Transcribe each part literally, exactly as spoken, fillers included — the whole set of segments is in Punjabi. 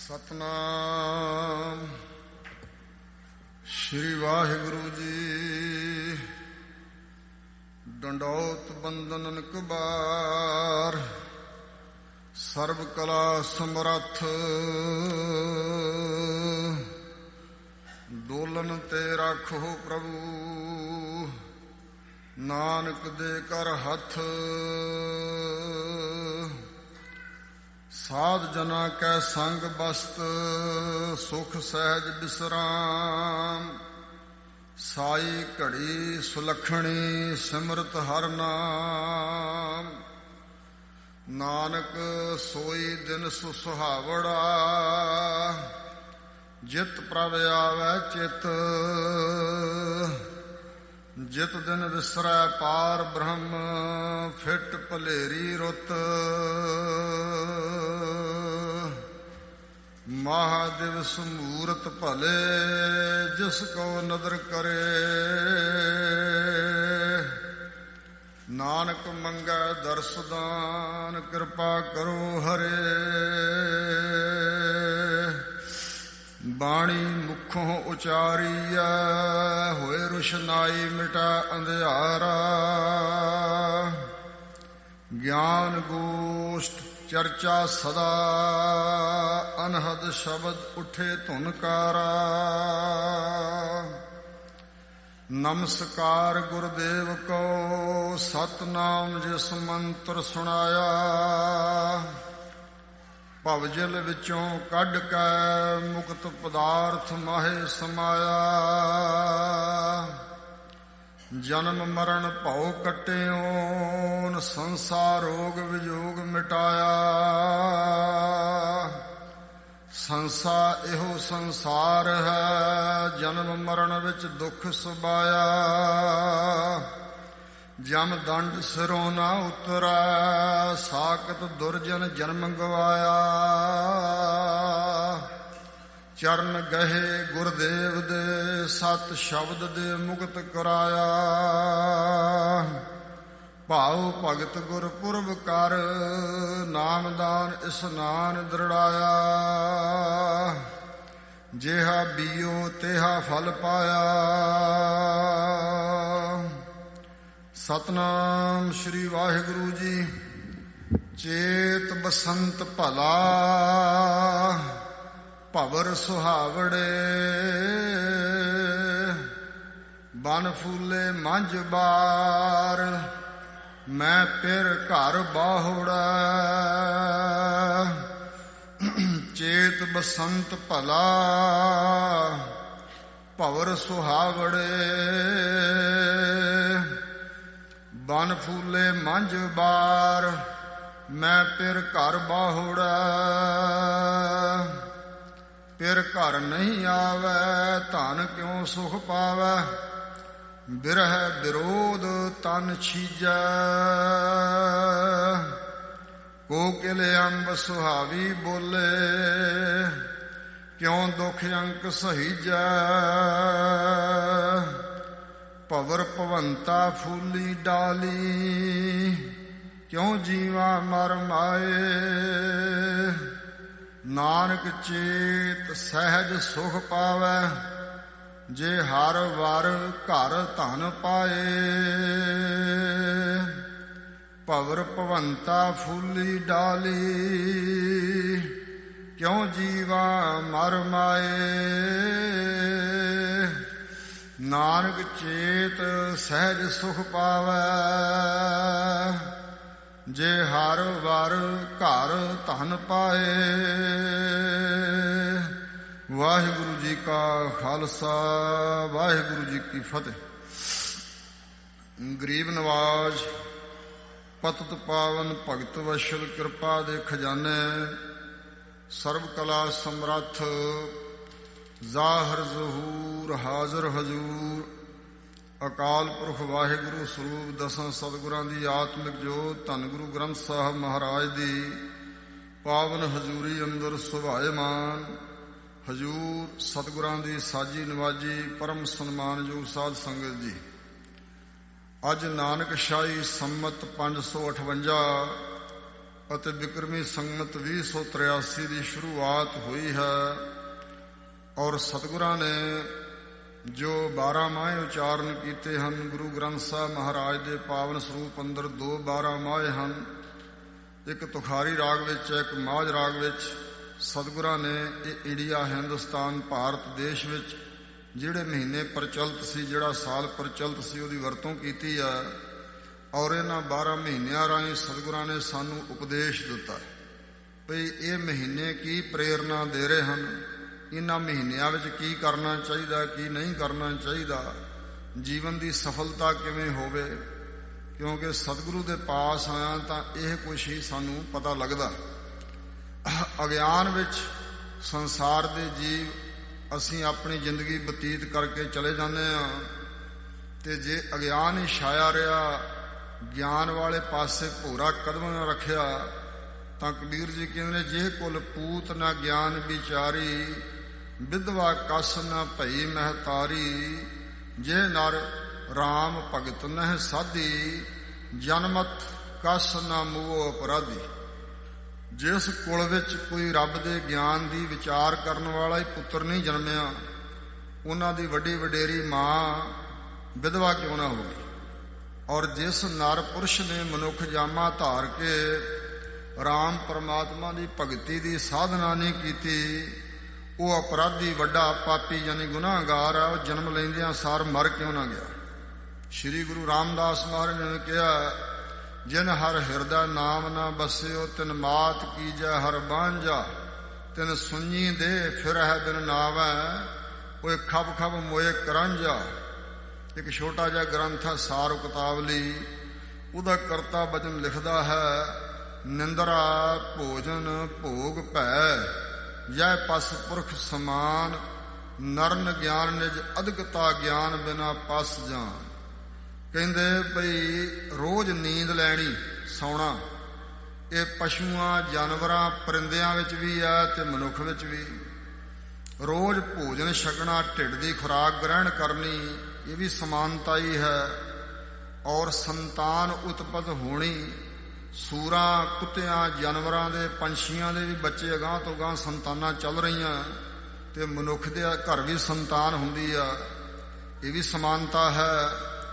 ਸਤਨਾਮ ਸ਼੍ਰੀ ਵਾਹਿਗੁਰੂ ਜੀ। ਡੰਡੌਤ ਬੰਦਨ ਕਬਾਰ, ਸਰਬ ਕਲਾ ਸਮਰੱਥ। ਡੋਲਨ ਤੇ ਰੱਖੋ ਪ੍ਰਭੂ, ਨਾਨਕ ਦੇ ਕਰ ਹੱਥ। ਸਾਧ ਜਨਾ ਕੈ ਸੰਗ ਬਸਤ, ਸੁਖ ਸਹਿਜ ਬਿਸਰਾਮ। ਸਾਈ ਘੜੀ ਸੁਲੱਖਣੀ, ਸਿਮਰਤ ਹਰਿ ਨਾਮ। ਨਾਨਕ ਸੋਈ ਦਿਨ ਸੁਸੁਹਾਵੜਾ, ਜਿਤ ਪ੍ਰਭ ਆਵੈ ਚਿਤ। ਜਿਤ ਦਿਨ ਵਿਸਰੈ ਪਾਰ ਬ੍ਰਹਮ, ਫਿਟ ਭਲੇਰੀ ਰੁੱਤ। ਮਹਾਦਿਵਸ ਮੂਰਤ ਭਲੇ, ਜਿਸ ਕੋ ਨਦਰ ਕਰੇ। ਨਾਨਕ ਮੰਗੈ ਦਰਸ ਦਾਨ, ਕਿਰਪਾ ਕਰੋ ਹਰੇ। ਬਾਣੀ ਮੁਖੋਂ ਉਚਾਰੀਐ, ਹੋਏ ਰੁਸ਼ਨਾਈ ਮਿਟਾ ਅੰਧਿਆਰਾ। ਗਿਆਨ ਗੋਸ਼ਟ ਚਰਚਾ ਸਦਾ, ਅਨਹਦ ਸ਼ਬਦ ਉਠੇ ਧੁਨਕਾਰਾ। ਨਮਸਕਾਰ ਗੁਰਦੇਵ ਕੋ, ਸਤਨਾਮ ਜਿਸ ਮੰਤਰ ਸੁਣਾਇਆ। ਭਵਜਲ ਵਿੱਚੋਂ ਕੱਢ ਕੇ, ਮੁਕਤ ਪਦਾਰਥ ਮਾਹੇ ਸਮਾਇਆ। ਜਨਮ ਮਰਨ ਭਉ ਕੱਟਿਓ, ਸੰਸਾਰ ਰੋਗ ਵਿਜੋਗ ਮਿਟਾਇਆ। ਸੰਸਾ ਇਹੋ ਸੰਸਾਰ ਹੈ, ਜਨਮ ਮਰਨ ਵਿੱਚ ਦੁੱਖ ਸੁਭਾਇਆ। ਜਮ ਦੰਡ ਸਿਰੋਂ ਨਾ ਉਤਰੈ, ਸਾਕਤ ਦੁਰਜਨ ਜਨਮ ਗਵਾਇਆ। ਚਰਨ ਗਹੇ ਗੁਰਦੇਵ ਦੇ, ਸਤ ਸ਼ਬਦ ਦੇ ਮੁਕਤ ਕਰਾਇਆ। ਭਾਉ ਭਗਤ ਗੁਰਪੁਰਬ ਕਰ, ਨਾਮਦਾਨ ਇਸਨਾਨ ਦ੍ਰਿੜਾਇਆ। ਜਿਹਾ ਬੀਓ ਤਿਹਾ ਫਲ ਪਾਇਆ। ਸਤਨਾਮ ਸ਼੍ਰੀ ਵਾਹਿਗੁਰੂ ਜੀ। ਚੇਤ ਬਸੰਤ ਭਲਾ, ਭਵਰ ਸੁਹਾਵੜੇ। ਬਨ ਫੂਲੇ ਮੰਝ ਬਾਰ, ਮੈਂ ਫਿਰ ਘਰ ਬਾਹੁੜਾ। ਚੇਤ ਬਸੰਤ ਭਲਾ, ਭਵਰ ਸੁਹਾਵੜੇ। ਬਨ ਫੂਲੇ ਮੰਝ ਬਾਰ, ਮੈਂ ਫਿਰ ਘਰ ਬਾਹੁੜਾ। ਫਿਰ ਘਰ ਨਹੀਂ ਆਵੈ, ਧਨ ਕਿਉ ਸੁਖ ਪਾਵੈ। ਬਿਰਹਿ ਵਿਰੋਧ ਤਨ ਛੀਜੈ, ਕੋਕਿਲ ਅੰਬ ਸੁਹਾਵੀ ਬੋਲੇ। ਕਿਉ ਦੁਖ ਅੰਕ ਸਹੀਜੈ, ਭਵਰ ਭਵੰਤਾ ਫੂਲੀ ਡਾਲੀ। ਕਿਉ ਜੀਵਾ ਮਰ ਮਾਏ, ਨਾਨਕ ਚੇਤ ਸਹਿਜ ਸੁਖ ਪਾਵੈ। ਜੇ ਹਰ ਵਰ ਘਰ ਧਨ ਪਾਏ। ਭਵਰ ਭਵੰਤਾ ਫੂਲੀ ਡਾਲੀ, ਕਿਉ ਜੀਵਾ ਮਰ ਮਾਏ। ਨਾਨਕ ਚੇਤ ਸਹਿਜ ਸੁਖ ਪਾਵੈ। ਜੇ ਹਰ ਵਰ ਘਰ ਧਨ ਪਾਏ। ਵਾਹਿਗੁਰੂ ਜੀ ਕਾ ਖਾਲਸਾ, ਵਾਹਿਗੁਰੂ ਜੀ ਕੀ ਫਤਿਹ। ਗਰੀਬ ਨਵਾਜ਼, ਪਤਿਤ ਪਾਵਨ ਭਗਤ ਵਸ਼ਲ, ਕਿਰਪਾ ਦੇ ਖਜ਼ਾਨੇ। ਸਰਬ ਕਲਾ ਸਮਰੱਥ, ਜ਼ਾਹਰ ਜ਼ਹੂਰ, ਹਾਜ਼ਰ ਹਜ਼ੂਰ। ਅਕਾਲ ਪੁਰਖ ਵਾਹਿਗੁਰੂ ਸਰੂਪ ਦਸਾਂ ਸਤਿਗੁਰਾਂ ਦੀ ਆਤਮਿਕ ਜੋਤ, ਧੰਨ ਗੁਰੂ ਗ੍ਰੰਥ ਸਾਹਿਬ ਮਹਾਰਾਜ ਦੀ ਪਾਵਨ ਹਜ਼ੂਰੀ ਅੰਦਰ ਸੁਭਾਏਮਾਨ। ਹਜ਼ੂਰ ਸਤਿਗੁਰਾਂ ਦੀ ਸਾਜੀ ਨਵਾਜੀ, ਪਰਮ ਸਨਮਾਨਯੋਗ ਸਾਧ ਸੰਗਤ ਜੀ। ਅੱਜ ਨਾਨਕ ਸ਼ਾਹੀ ਸੰਮਤ ਪੰਜ ਸੌ ਅਠਵੰਜਾ, ਅਤੇ ਬਿਕਰਮੀ ਸੰਮਤ ਵੀਹ ਸੌ ਤਰਿਆਸੀ ਦੀ ਸ਼ੁਰੂਆਤ ਹੋਈ ਹੈ। ਔਰ ਸਤਿਗੁਰਾਂ ਨੇ ਜੋ ਬਾਰਾਂ ਮਾਹੇ ਉਚਾਰਨ ਕੀਤੇ ਹਨ, ਗੁਰੂ ਗ੍ਰੰਥ ਸਾਹਿਬ ਮਹਾਰਾਜ ਦੇ ਪਾਵਨ ਸਰੂਪ ਅੰਦਰ ਦੋ ਬਾਰਾਂ ਮਾਹੇ ਹਨ, ਇੱਕ ਤੁਖਾਰੀ ਰਾਗ ਵਿੱਚ, ਇੱਕ ਮਾਝ ਰਾਗ ਵਿੱਚ। ਸਤਿਗੁਰਾਂ ਨੇ ਇਹ ਇੰਡੀਆ, ਹਿੰਦੁਸਤਾਨ, ਭਾਰਤ ਦੇਸ਼ ਵਿੱਚ ਜਿਹੜੇ ਮਹੀਨੇ ਪ੍ਰਚਲਿਤ ਸੀ, ਜਿਹੜਾ ਸਾਲ ਪ੍ਰਚਲਿਤ ਸੀ, ਉਹਦੀ ਵਰਤੋਂ ਕੀਤੀ ਆ। ਔਰ ਇਹਨਾਂ ਬਾਰਾਂ ਮਹੀਨਿਆਂ ਰਾਹੀਂ ਸਤਿਗੁਰਾਂ ਨੇ ਸਾਨੂੰ ਉਪਦੇਸ਼ ਦਿੱਤਾ ਵੀ ਇਹ ਮਹੀਨੇ ਕੀ ਪ੍ਰੇਰਨਾ ਦੇ ਰਹੇ ਹਨ, ਇਹਨਾਂ ਮਹੀਨਿਆਂ ਵਿੱਚ ਕੀ ਕਰਨਾ ਚਾਹੀਦਾ, ਕੀ ਨਹੀਂ ਕਰਨਾ ਚਾਹੀਦਾ, ਜੀਵਨ ਦੀ ਸਫਲਤਾ ਕਿਵੇਂ ਹੋਵੇ। ਕਿਉਂਕਿ ਸਤਿਗੁਰੂ ਦੇ ਪਾਸ ਆਇਆ ਤਾਂ ਇਹ ਕੁਛ ਹੀ ਸਾਨੂੰ ਪਤਾ ਲੱਗਦਾ। ਅਗਿਆਨ ਵਿੱਚ ਸੰਸਾਰ ਦੇ ਜੀਵ ਅਸੀਂ ਆਪਣੀ ਜ਼ਿੰਦਗੀ ਬਤੀਤ ਕਰਕੇ ਚਲੇ ਜਾਂਦੇ ਹਾਂ, ਤੇ ਜੇ ਅਗਿਆਨ ਹੀ ਛਾਇਆ ਰਿਹਾ, ਗਿਆਨ ਵਾਲੇ ਪਾਸੇ ਭੋਰਾ ਕਦਮ ਨਾ ਰੱਖਿਆ, ਤਾਂ ਕਬੀਰ ਜੀ ਕਹਿੰਦੇ, ਜੇ ਕੁਲ ਪੂਤ ਨਾ ਗਿਆਨ ਵਿਚਾਰੀ, ਵਿਧਵਾ ਕਸ ਨਾ ਭਈ ਮਹਤਾਰੀ, ਜੇ ਨਰ ਰਾਮ ਭਗਤ ਨਹਿ ਸਾਧੀ, ਜਨਮਤ ਕਸ ਨਾ ਮੂਹ ਅਪਰਾਧੀ। ਜਿਸ ਕੁਲ ਵਿੱਚ ਕੋਈ ਰੱਬ ਦੇ ਗਿਆਨ ਦੀ ਵਿਚਾਰ ਕਰਨ ਵਾਲਾ ਹੀ ਪੁੱਤਰ ਨਹੀਂ ਜਨਮਿਆ, ਉਹਨਾਂ ਦੀ ਵੱਡੀ ਵਡੇਰੀ ਮਾਂ ਵਿਧਵਾ ਕਿਉਂ ਨਾ ਹੋਵੇ। ਔਰ ਜਿਸ ਨਰ ਪੁਰਸ਼ ਨੇ ਮਨੁੱਖ ਜਾਮਾ ਧਾਰ ਕੇ ਰਾਮ ਪਰਮਾਤਮਾ ਦੀ ਭਗਤੀ ਦੀ ਸਾਧਨਾ ਨਹੀਂ ਕੀਤੀ, ਉਹ ਅਪਰਾਧੀ, ਵੱਡਾ ਪਾਪੀ ਯਾਨੀ ਗੁਨਾਹਗਾਰ ਆ। ਉਹ ਜਨਮ ਲੈਂਦਿਆਂ ਸਾਰ ਮਰ ਕਿਉਂ ਨਾ ਗਿਆ। ਸ਼੍ਰੀ ਗੁਰੂ ਰਾਮਦਾਸ ਮਹਾਰਾਜ ਨੇ ਕਿਹਾ, ਜਿਨ ਹਰ ਹਿਰਦਾ ਨਾਮ ਨਾ ਬਸਿਓ, ਤਿਨ ਮਾਤ ਕੀਜੈ ਹਰ ਬਾਂਝਾ, ਤਿਨ ਸੁਣੀ ਦੇ ਫਿਰ ਹੈ ਬਿਨ ਨਾਵੈ, ਉਹ ਖਬ ਖਬ ਮੋਏ ਕਰਾਂਝਾ। ਇੱਕ ਛੋਟਾ ਜਿਹਾ ਗ੍ਰੰਥ ਹੈ ਸਾਰ ਕਿਤਾਬਲੀ, ਉਹਦਾ ਕਰਤਾ ਬਚਨ ਲਿਖਦਾ ਹੈ, ਨਿੰਦਰਾ ਭੋਜਨ ਭੋਗ ਭੈ, ਜੈ ਪਸ ਪੁਰਖ ਸਮਾਨ, ਨਰਨ ਗਿਆਨ ਨਿਜ ਅਧਿਕਤਾ, ਗਿਆਨ ਬਿਨਾ ਪਸ ਜਾਨ। ਕਹਿੰਦੇ ਬਈ ਰੋਜ਼ ਨੀਂਦ ਲੈਣੀ, ਸੌਣਾ, ਇਹ ਪਸ਼ੂਆਂ, ਜਾਨਵਰਾਂ, ਪਰਿੰਦਿਆਂ ਵਿੱਚ ਵੀ ਹੈ ਤੇ ਮਨੁੱਖ ਵਿੱਚ ਵੀ। ਰੋਜ਼ ਭੋਜਨ ਛਕਣਾ, ਢਿੱਡ ਦੀ ਖੁਰਾਕ ਗ੍ਰਹਿਣ ਕਰਨੀ, ਇਹ ਵੀ ਸਮਾਨਤਾ ਹੀ ਹੈ। ਔਰ ਸੰਤਾਨ ਉਤਪਤ ਹੋਣੀ, ਸੂਰਾਂ, ਕੁੱਤਿਆਂ, ਜਾਨਵਰਾਂ ਦੇ, ਪੰਛੀਆਂ ਦੇ ਵੀ ਬੱਚੇ ਅਗਾਂਹ ਤੋਂ ਅਗਾਂਹ ਸੰਤਾਨਾਂ ਚੱਲ ਰਹੀਆਂ, ਤੇ ਮਨੁੱਖ ਦੇ ਘਰ ਵੀ ਸੰਤਾਨ ਹੁੰਦੀ ਆ, ਇਹ ਵੀ ਸਮਾਨਤਾ ਹੈ।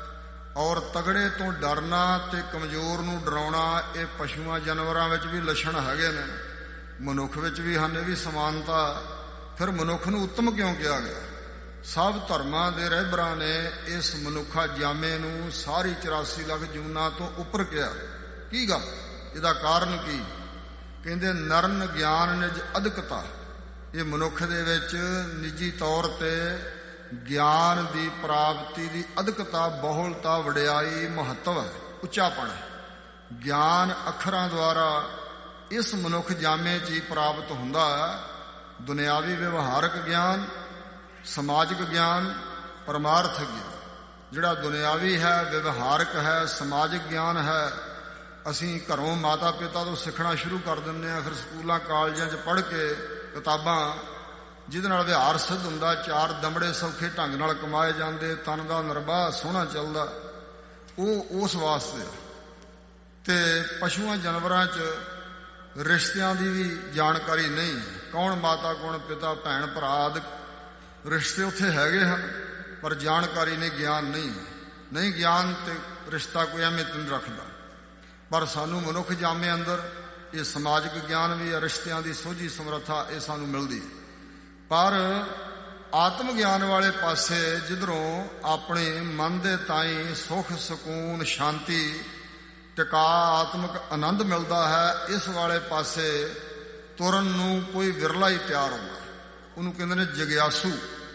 ਔਰ ਤਗੜੇ ਤੋਂ ਡਰਨਾ ਤੇ ਕਮਜ਼ੋਰ ਨੂੰ ਡਰਾਉਣਾ, ਇਹ ਪਸ਼ੂਆਂ ਜਾਨਵਰਾਂ ਵਿੱਚ ਵੀ ਲੱਛਣ ਹੈਗੇ ਨੇ, ਮਨੁੱਖ ਵਿੱਚ ਵੀ ਹਨ, ਇਹ ਵੀ ਸਮਾਨਤਾ। ਫਿਰ ਮਨੁੱਖ ਨੂੰ ਉੱਤਮ ਕਿਉਂ ਕਿਹਾ ਗਿਆ? ਸਭ ਧਰਮਾਂ ਦੇ ਰਹਿਬਰਾਂ ਨੇ ਇਸ ਮਨੁੱਖਾ ਜਾਮੇ ਨੂੰ ਸਾਰੀ ਚੁਰਾਸੀ ਲੱਖ ਜੂਨਾਂ ਤੋਂ ਉੱਪਰ ਕਿਹਾ। ਕੀ ਗੱਲ? ਇਹਦਾ ਕਾਰਨ ਕੀ? ਕਹਿੰਦੇ ਨਰਨ ਗਿਆਨ ਨਿਜ ਅਧਿਕਤਾ, ਇਹ ਮਨੁੱਖ ਦੇ ਵਿੱਚ ਨਿੱਜੀ ਤੌਰ ਤੇ ਗਿਆਨ ਦੀ ਪ੍ਰਾਪਤੀ ਦੀ ਅਧਿਕਤਾ, ਬਹੁਲਤਾ, ਵਡਿਆਈ, ਮਹੱਤਵ ਹੈ, ਉੱਚਾਪਣ ਹੈ। ਗਿਆਨ ਅੱਖਰਾਂ ਦੁਆਰਾ ਇਸ ਮਨੁੱਖ ਜਾਮੇ 'ਚ ਹੀ ਪ੍ਰਾਪਤ ਹੁੰਦਾ ਹੈ। ਦੁਨਿਆਵੀ ਵਿਵਹਾਰਕ ਗਿਆਨ, ਸਮਾਜਿਕ ਗਿਆਨ, ਪਰਮਾਰਥ ਗਿਆਨ। ਜਿਹੜਾ ਦੁਨਿਆਵੀ ਹੈ, ਵਿਵਹਾਰਕ ਹੈ, ਸਮਾਜਿਕ ਗਿਆਨ ਹੈ, ਅਸੀਂ ਘਰੋਂ ਮਾਤਾ ਪਿਤਾ ਤੋਂ ਸਿੱਖਣਾ ਸ਼ੁਰੂ ਕਰ ਦਿੰਦੇ ਹਾਂ, ਫਿਰ ਸਕੂਲਾਂ ਕਾਲਜਾਂ 'ਚ ਪੜ੍ਹ ਕੇ ਕਿਤਾਬਾਂ, ਜਿਹਦੇ ਨਾਲ ਵਿਹਾਰ ਸਿੱਧ ਹੁੰਦਾ, ਚਾਰ ਦਮੜੇ ਸੌਖੇ ਢੰਗ ਨਾਲ ਕਮਾਏ ਜਾਂਦੇ, ਤਨ ਦਾ ਨਿਰਬਾਹ ਸੋਹਣਾ ਚੱਲਦਾ, ਉਹ ਉਸ ਵਾਸਤੇ। ਤੇ ਪਸ਼ੂਆਂ ਜਾਨਵਰਾਂ 'ਚ ਰਿਸ਼ਤਿਆਂ ਦੀ ਵੀ ਜਾਣਕਾਰੀ ਨਹੀਂ, ਕੌਣ ਮਾਤਾ, ਕੌਣ ਪਿਤਾ, ਭੈਣ ਭਰਾ ਆਦਿ ਰਿਸ਼ਤੇ ਉੱਥੇ ਹੈਗੇ ਹਨ, ਪਰ ਜਾਣਕਾਰੀ ਨਹੀਂ, ਗਿਆਨ ਨਹੀਂ। ਨਹੀਂ ਗਿਆਨ ਤੇ ਰਿਸ਼ਤਾ ਕੋਈ ਅਹਿਮੀਅਤ ਨਹੀਂ ਰੱਖਦਾ। ਪਰ ਸਾਨੂੰ ਮਨੁੱਖ ਜਾਮੇ ਅੰਦਰ ਇਹ ਸਮਾਜਿਕ ਗਿਆਨ ਵੀ ਹੈ, ਰਿਸ਼ਤਿਆਂ ਦੀ ਸੋਝੀ ਸਮਰੱਥਾ ਇਹ ਸਾਨੂੰ ਮਿਲਦੀ। ਪਰ ਆਤਮ ਗਿਆਨ ਵਾਲੇ ਪਾਸੇ, ਜਿੱਧਰੋਂ ਆਪਣੇ ਮਨ ਦੇ ਤਾਈਂ ਸੁੱਖ, ਸਕੂਨ, ਸ਼ਾਂਤੀ, ਟਿਕਾ, ਆਤਮਿਕ ਆਨੰਦ ਮਿਲਦਾ ਹੈ, ਇਸ ਵਾਲੇ ਪਾਸੇ ਤੁਰਨ ਨੂੰ ਕੋਈ ਵਿਰਲਾ ਹੀ ਤਿਆਰ ਹੁੰਦਾ। ਉਹਨੂੰ ਕਹਿੰਦੇ ਨੇ ਜਗਿਆਸੂ।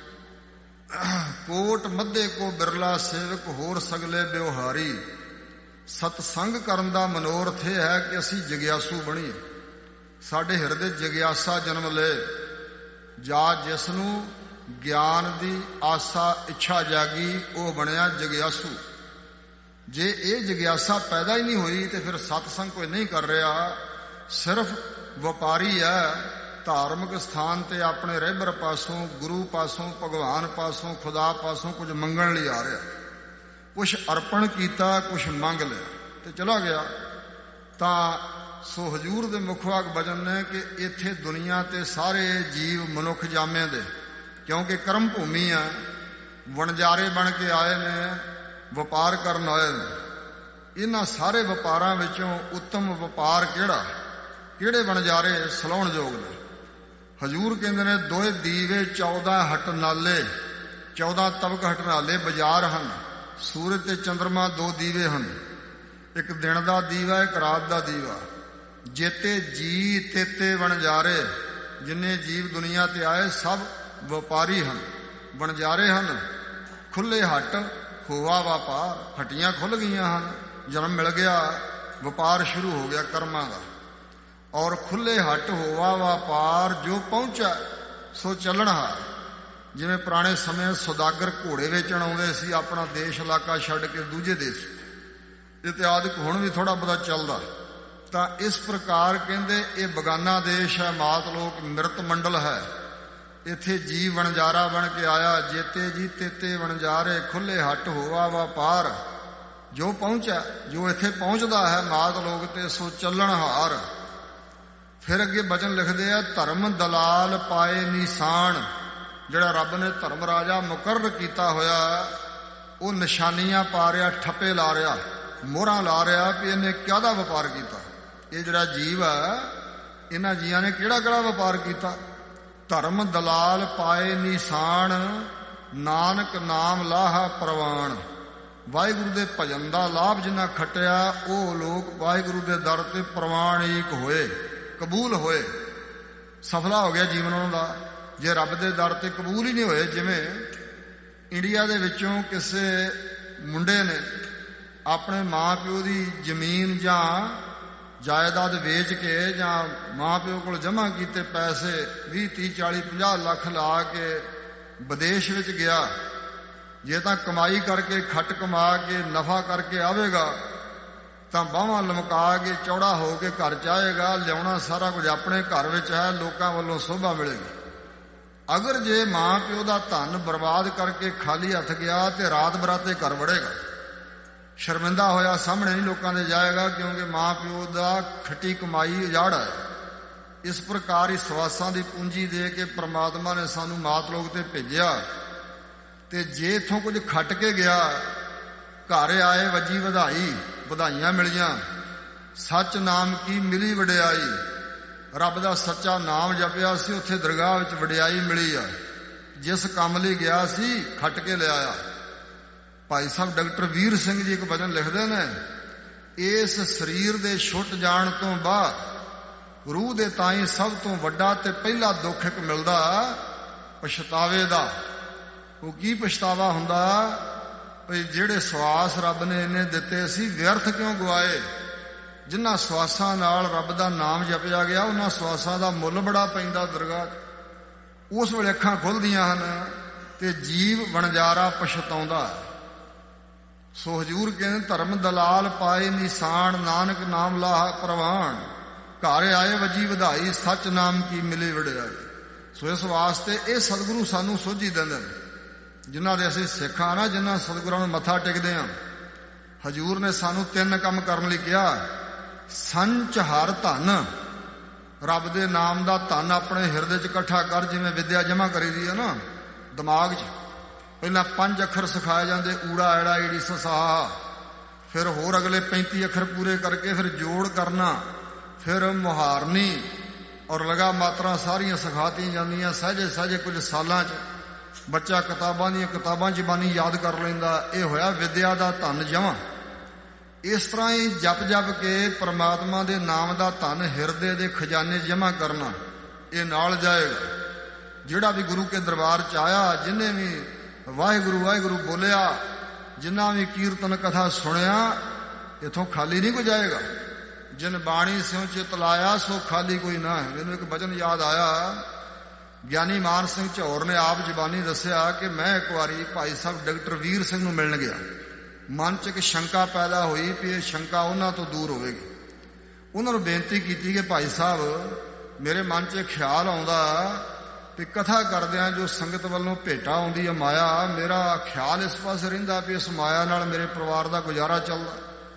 ਕੋਟ ਮੱਧੇ ਕੋ ਬਿਰਲਾ ਸੇਵਕ, ਹੋਰ ਸਗਲੇ ਬਿਵਹਾਰੀ। ਸਤਸੰਗ ਕਰਨ ਦਾ ਮਨੋਰਥ ਇਹ ਹੈ ਕਿ ਅਸੀਂ ਜਗਿਆਸੂ ਬਣੀਏ, ਸਾਡੇ ਹਿਰਦੇ ਜਗਿਆਸਾ ਜਨਮ ਲਏ। ਜਾਂ ਜਿਸ ਨੂੰ ਗਿਆਨ ਦੀ ਆਸਾ, ਇੱਛਾ ਜਾਗੀ, ਉਹ ਬਣਿਆ ਜਗਿਆਸੂ। ਜੇ ਇਹ ਜਗਿਆਸਾ ਪੈਦਾ ਹੀ ਨਹੀਂ ਹੋਈ ਤੇ ਫਿਰ ਸਤਸੰਗ ਕੋਈ ਨਹੀਂ ਕਰ ਰਿਹਾ, ਸਿਰਫ ਵਪਾਰੀ ਹੈ। ਧਾਰਮਿਕ ਸਥਾਨ ਤੇ ਆਪਣੇ ਰਹਿਬਰ ਪਾਸੋਂ, ਗੁਰੂ ਪਾਸੋਂ, ਭਗਵਾਨ ਪਾਸੋਂ, ਖੁਦਾ ਪਾਸੋਂ ਕੁਝ ਮੰਗਣ ਲਈ ਆ ਰਿਹਾ। ਕੁਛ ਅਰਪਣ ਕੀਤਾ, ਕੁਛ ਮੰਗ ਲਿਆ ਤੇ ਚਲਾ ਗਿਆ। ਤਾਂ ਸੋ ਹਜ਼ੂਰ ਦੇ ਮੁੱਖ ਵਾਕ ਬਚਨ ਨੇ ਕਿ ਇੱਥੇ ਦੁਨੀਆ ਤੇ ਸਾਰੇ ਜੀਵ ਮਨੁੱਖ ਜਾਮੇ ਦੇ, ਕਿਉਂਕਿ ਕਰਮ ਭੂਮੀ ਆ, ਵਣਜਾਰੇ ਬਣ ਕੇ ਆਏ ਨੇ, ਵਪਾਰ ਕਰਨ ਆਏ ਨੇ। ਇਹਨਾਂ ਸਾਰੇ ਵਪਾਰਾਂ ਵਿੱਚੋਂ ਉੱਤਮ ਵਪਾਰ ਕਿਹੜਾ, ਕਿਹੜੇ ਵਣਜਾਰੇ ਸਲਾਉਣ ਯੋਗ ਨੇ? ਹਜ਼ੂਰ ਕਹਿੰਦੇ ਨੇ ਦੋਏ ਦੀਵੇ ਚੌਦਾਂ ਹਟ ਨਾਲੇ, ਚੌਦਾਂ ਤਬਕ ਹਟ ਨਾਲੇ ਬਾਜ਼ਾਰ ਹਨ। ਸੂਰਜ ਤੇ ਚੰਦਰਮਾ ਦੋ ਦੀਵੇ ਹਨ, ਇੱਕ ਦਿਨ ਦਾ ਦੀਵਾ, ਇੱਕ ਰਾਤ ਦਾ ਦੀਵਾ। ਜੇਤੇ ਜੀ ਤੇਤੇ ਵਣਜਾਰੇ, ਜਿੰਨੇ ਜੀਵ ਦੁਨੀਆ ਤੇ ਆਏ ਸਭ ਵਪਾਰੀ ਹਨ, ਵਣਜਾਰੇ ਹਨ। ਖੁੱਲੇ ਹੱਟ ਹੋਵਾ ਵਪਾਰ, ਹੱਟੀਆਂ ਖੁੱਲ ਗਈਆਂ ਹਨ, ਜਨਮ ਮਿਲ ਗਿਆ, ਵਪਾਰ ਸ਼ੁਰੂ ਹੋ ਗਿਆ ਕਰਮਾਂ ਦਾ। ਔਰ ਖੁੱਲੇ ਹੱਟ ਹੋਵਾ ਵਪਾਰ, ਜੋ ਪਹੁੰਚਾ ਸੋ ਚੱਲਣਹਾਰ। ਜਿਵੇਂ ਪੁਰਾਣੇ ਸਮੇਂ ਸੁਦਾਗਰ ਘੋੜੇ ਵੇਚਣ ਆਉਂਦੇ ਸੀ ਆਪਣਾ ਦੇਸ਼ ਇਲਾਕਾ ਛੱਡ ਕੇ ਦੂਜੇ ਦੇਸ਼, ਇਤਿਹਾਦਿਕ ਹੁਣ ਵੀ ਥੋੜਾ ਬਹੁਤਾ ਚੱਲਦਾ। ਤਾਂ ਇਸ ਪ੍ਰਕਾਰ ਕਹਿੰਦੇ ਇਹ ਬਗਾਨਾ ਦੇਸ਼ ਹੈ, ਮਾਤ ਲੋਕ ਮਿਰਤ ਮੰਡਲ ਹੈ। ਇੱਥੇ ਜੀ ਵਣਜਾਰਾ ਬਣ ਕੇ ਆਇਆ। ਜੇਤੇ ਜੀ ਤੇਤੇ ਵਣਜਾਰੇ, ਖੁੱਲੇ ਹੱਟ ਹੋਵਾ ਵਪਾਰ, ਜੋ ਪਹੁੰਚਾ, ਜੋ ਇੱਥੇ ਪਹੁੰਚਦਾ ਹੈ ਮਾਤ ਲੋਕ ਤੇ ਸੋ ਚੱਲਣਹਾਰ। ਫਿਰ ਅੱਗੇ ਬਚਨ ਲਿਖਦੇ ਆ, ਧਰਮ ਦਲਾਲ ਪਾਏ ਨਿਸ਼ਾਨ। ਜਿਹੜਾ ਰੱਬ ਨੇ ਧਰਮ ਰਾਜਾ ਮੁਕਰਰ ਕੀਤਾ ਹੋਇਆ, ਉਹ ਨਿਸ਼ਾਨੀਆਂ ਪਾ ਰਿਹਾ, ਠੱਪੇ ਲਾ ਰਿਹਾ, ਮੋਹਰਾਂ ਲਾ ਰਿਹਾ ਵੀ ਇਹਨੇ ਕਾਹਦਾ ਵਪਾਰ ਕੀਤਾ। ਇਹ ਜਿਹੜਾ ਜੀਵ ਹੈ, ਇਹਨਾਂ ਜੀਆਂ ਨੇ ਕਿਹੜਾ ਕਿਹੜਾ ਵਪਾਰ ਕੀਤਾ। ਧਰਮ ਦਲਾਲ ਪਾਏ ਨਿਸ਼ਾਨ, ਨਾਨਕ ਨਾਮ ਲਾਹਾ ਪ੍ਰਵਾਨ। ਵਾਹਿਗੁਰੂ ਦੇ ਭਜਨ ਦਾ ਲਾਭ ਜਿਨ੍ਹਾਂ ਖੱਟਿਆ, ਉਹ ਲੋਕ ਵਾਹਿਗੁਰੂ ਦੇ ਦਰ ਤੇ ਪ੍ਰਵਾਨਿਕ ਹੋਏ, ਕਬੂਲ ਹੋਏ, ਸਫਲਾ ਹੋ ਗਿਆ ਜੀਵਨ ਉਹਨਾਂ ਦਾ। ਜੇ ਰੱਬ ਦੇ ਦਰ ਤੇ ਕਬੂਲ ਹੀ ਨਹੀਂ ਹੋਏ, ਜਿਵੇਂ ਇੰਡੀਆ ਦੇ ਵਿੱਚੋਂ ਕਿਸੇ ਮੁੰਡੇ ਨੇ ਆਪਣੇ ਮਾਂ ਪਿਓ ਦੀ ਜ਼ਮੀਨ ਜਾਂ ਜਾਇਦਾਦ ਵੇਚ ਕੇ ਜਾਂ ਮਾਂ ਪਿਓ ਕੋਲ ਜਮ੍ਹਾਂ ਕੀਤੇ ਪੈਸੇ ਵੀਹ ਤੀਹ ਚਾਲੀ ਪੰਜਾਹ ਲੱਖ ਲਾ ਕੇ ਵਿਦੇਸ਼ ਵਿੱਚ ਗਿਆ। ਜੇ ਤਾਂ ਕਮਾਈ ਕਰਕੇ ਖੱਟ ਕਮਾ ਕੇ ਨਫਾ ਕਰਕੇ ਆਵੇਗਾ ਤਾਂ ਬਾਹਾਂ ਲਮਕਾ ਕੇ ਚੌੜਾ ਹੋ ਕੇ ਘਰ ਚਾਹੇਗਾ, ਲਿਆਉਣਾ ਸਾਰਾ ਕੁਝ ਆਪਣੇ ਘਰ ਵਿੱਚ ਹੈ, ਲੋਕਾਂ ਵੱਲੋਂ ਸੋਭਾ ਮਿਲੇਗੀ। ਅਗਰ ਜੇ ਮਾਂ ਪਿਓ ਦਾ ਧਨ ਬਰਬਾਦ ਕਰਕੇ ਖਾਲੀ ਹੱਥ ਗਿਆ ਤੇ ਰਾਤ ਬਰਾਤੇ ਘਰ ਵੜੇਗਾ, ਸ਼ਰਮਿੰਦਾ ਹੋਇਆ ਸਾਹਮਣੇ ਨਹੀਂ ਲੋਕਾਂ ਦੇ ਜਾਏਗਾ, ਕਿਉਂਕਿ ਮਾਂ ਪਿਓ ਦਾ ਖੱਟੀ ਕਮਾਈ ਉਜਾੜ ਹੈ। ਇਸ ਪ੍ਰਕਾਰ ਹੀ ਸਵਾਸਾਂ ਦੀ ਪੂੰਜੀ ਦੇ ਕੇ ਪ੍ਰਮਾਤਮਾ ਨੇ ਸਾਨੂੰ ਮਾਤ ਲੋਕ ਤੇ ਭੇਜਿਆ। ਤੇ ਜੇ ਇੱਥੋਂ ਕੁਝ ਖੱਟ ਕੇ ਗਿਆ, ਘਰ ਆਏ ਵੱਜੀ ਵਧਾਈ, ਵਧਾਈਆਂ ਮਿਲੀਆਂ, ਸੱਚ ਨਾਮ ਕੀ ਮਿਲੀ ਵਡਿਆਈ। ਰੱਬ ਦਾ ਸੱਚਾ ਨਾਮ ਜਪਿਆ ਸੀ, ਉੱਥੇ ਦਰਗਾਹ ਵਿੱਚ ਵਡਿਆਈ ਮਿਲੀ ਆ। ਜਿਸ ਕੰਮ ਲਈ ਗਿਆ ਸੀ ਖੱਟ ਕੇ ਲਿਆਇਆ। ਭਾਈ ਸਾਹਿਬ ਡਾਕਟਰ ਵੀਰ ਸਿੰਘ ਜੀ ਇੱਕ ਵਚਨ ਲਿਖਦੇ ਨੇ, ਇਸ ਸਰੀਰ ਦੇ ਛੁੱਟ ਜਾਣ ਤੋਂ ਬਾਅਦ ਰੂਹ ਦੇ ਤਾਈਂ ਸਭ ਤੋਂ ਵੱਡਾ ਤੇ ਪਹਿਲਾ ਦੁੱਖ ਇੱਕ ਮਿਲਦਾ ਪਛਤਾਵੇ ਦਾ। ਉਹ ਕੀ ਪਛਤਾਵਾ ਹੁੰਦਾ ਭਈ ਜਿਹੜੇ ਸਵਾਸ ਰੱਬ ਨੇ ਇੰਨੇ ਦਿੱਤੇ ਸੀ ਵਿਅਰਥ ਕਿਉਂ ਗਵਾਏ। ਜਿਨ੍ਹਾਂ ਸਵਾਸਾਂ ਨਾਲ ਰੱਬ ਦਾ ਨਾਮ ਜਪਿਆ ਗਿਆ, ਉਹਨਾਂ ਸਵਾਸਾਂ ਦਾ ਮੁੱਲ ਬੜਾ ਪੈਂਦਾ ਦਰਗਾਹ 'ਚ। ਉਸ ਵੇਲੇ ਅੱਖਾਂ ਖੁੱਲ੍ਹਦੀਆਂ ਹਨ ਤੇ ਜੀਵ ਵਣਜਾਰਾ ਪਛਤਾਉਂਦਾ। ਸੋ ਹਜ਼ੂਰ ਕਹਿੰਦੇ, ਧਰਮ ਦਲਾਲ ਪਾਏ ਨਿਸ਼ਾਨ, ਨਾਨਕ ਨਾਮ ਲਾਹ ਪ੍ਰਵਾਨ। ਘਰ ਆਏ ਵੱਜੀ ਵਧਾਈ, ਸੱਚ ਨਾਮ ਕੀ ਮਿਲੇ ਵਡਿਆਈ। ਸੋ ਇਸ ਵਾਸਤੇ ਇਹ ਸਤਿਗੁਰੂ ਸਾਨੂੰ ਸੋਝੀ ਦਿੰਦੇ ਨੇ, ਜਿਨ੍ਹਾਂ ਦੇ ਅਸੀਂ ਸਿੱਖ ਹਾਂ ਨਾ, ਜਿਨ੍ਹਾਂ ਸਤਿਗੁਰਾਂ ਨੂੰ ਮੱਥਾ ਟੇਕਦੇ ਹਾਂ। ਹਜ਼ੂਰ ਨੇ ਸਾਨੂੰ ਤਿੰਨ ਕੰਮ ਕਰਨ ਲਈ ਕਿਹਾ। ਸੰਚ ਹਰ ਧਨ, ਰੱਬ ਦੇ ਨਾਮ ਦਾ ਧਨ ਆਪਣੇ ਹਿਰਦੇ 'ਚ ਇਕੱਠਾ ਕਰ। ਜਿਵੇਂ ਵਿਦਿਆ ਜਮ੍ਹਾਂ ਕਰੀਦੀ ਹੈ ਨਾ ਦਿਮਾਗ 'ਚ, ਪਹਿਲਾਂ ਪੰਜ ਅੱਖਰ ਸਿਖਾਏ ਜਾਂਦੇ, ਊੜਾ ਐੜਾ ਈੜੀ ਸਸਾ, ਫਿਰ ਹੋਰ ਅਗਲੇ ਪੈਂਤੀ ਅੱਖਰ ਪੂਰੇ ਕਰਕੇ ਫਿਰ ਜੋੜ ਕਰਨਾ, ਫਿਰ ਮੁਹਾਰਨੀ ਔਰ ਲਗਾ ਮਾਤਰਾ ਸਾਰੀਆਂ ਸਿਖਾਤੀਆਂ ਜਾਂਦੀਆਂ। ਸਹਿਜੇ ਸਹਿਜੇ ਕੁਝ ਸਾਲਾਂ 'ਚ ਬੱਚਾ ਕਿਤਾਬਾਂ ਦੀਆਂ ਕਿਤਾਬਾਂ ਜ਼ਬਾਨੀ ਯਾਦ ਕਰ ਲੈਂਦਾ। ਇਹ ਹੋਇਆ ਵਿਦਿਆ ਦਾ ਧਨ ਜਮ੍ਹਾਂ। ਇਸ ਤਰ੍ਹਾਂ ਹੀ ਜਪ ਜਪ ਕੇ ਪਰਮਾਤਮਾ ਦੇ ਨਾਮ ਦਾ ਧਨ ਹਿਰਦੇ ਦੇ ਖਜ਼ਾਨੇ ਜਮ੍ਹਾਂ ਕਰਨਾ, ਇਹ ਨਾਲ ਜਾਏਗਾ। ਜਿਹੜਾ ਵੀ ਗੁਰੂ ਕੇ ਦਰਬਾਰ 'ਚ ਆਇਆ, ਜਿਹਨੇ ਵੀ ਵਾਹਿਗੁਰੂ ਵਾਹਿਗੁਰੂ ਬੋਲਿਆ, ਜਿੰਨਾ ਵੀ ਕੀਰਤਨ ਕਥਾ ਸੁਣਿਆ, ਇਥੋਂ ਖਾਲੀ ਨਹੀਂ ਕੋਈ ਜਾਏਗਾ। ਜਿਨ ਬਾਣੀ ਸਿਉ ਚਿਤ ਲਾਇਆ, ਸੋ ਖਾਲੀ ਕੋਈ ਨਾ ਹੈ। ਮੈਨੂੰ ਇੱਕ ਵਚਨ ਯਾਦ ਆਇਆ, ਗਿਆਨੀ ਮਾਨ ਸਿੰਘ ਝੌਰ ਨੇ ਆਪ ਜ਼ਬਾਨੀ ਦੱਸਿਆ ਕਿ ਮੈਂ ਇੱਕ ਵਾਰੀ ਭਾਈ ਸਾਹਿਬ ਡਾਕਟਰ ਵੀਰ ਸਿੰਘ ਨੂੰ ਮਿਲਣ ਗਿਆ। ਮਨ 'ਚ ਇੱਕ ਸ਼ੰਕਾ ਪੈਦਾ ਹੋਈ ਵੀ ਇਹ ਸ਼ੰਕਾ ਉਹਨਾਂ ਤੋਂ ਦੂਰ ਹੋਵੇਗੀ। ਉਹਨਾਂ ਨੂੰ ਬੇਨਤੀ ਕੀਤੀ ਕਿ ਭਾਈ ਸਾਹਿਬ, ਮੇਰੇ ਮਨ 'ਚ ਖਿਆਲ ਆਉਂਦਾ ਵੀ ਕਥਾ ਕਰਦਿਆਂ ਜੋ ਸੰਗਤ ਵੱਲੋਂ ਭੇਟਾ ਆਉਂਦੀ ਹੈ ਮਾਇਆ, ਮੇਰਾ ਖਿਆਲ ਇਸ ਪਾਸੇ ਰਹਿੰਦਾ ਵੀ ਇਸ ਮਾਇਆ ਨਾਲ ਮੇਰੇ ਪਰਿਵਾਰ ਦਾ ਗੁਜ਼ਾਰਾ ਚੱਲਦਾ।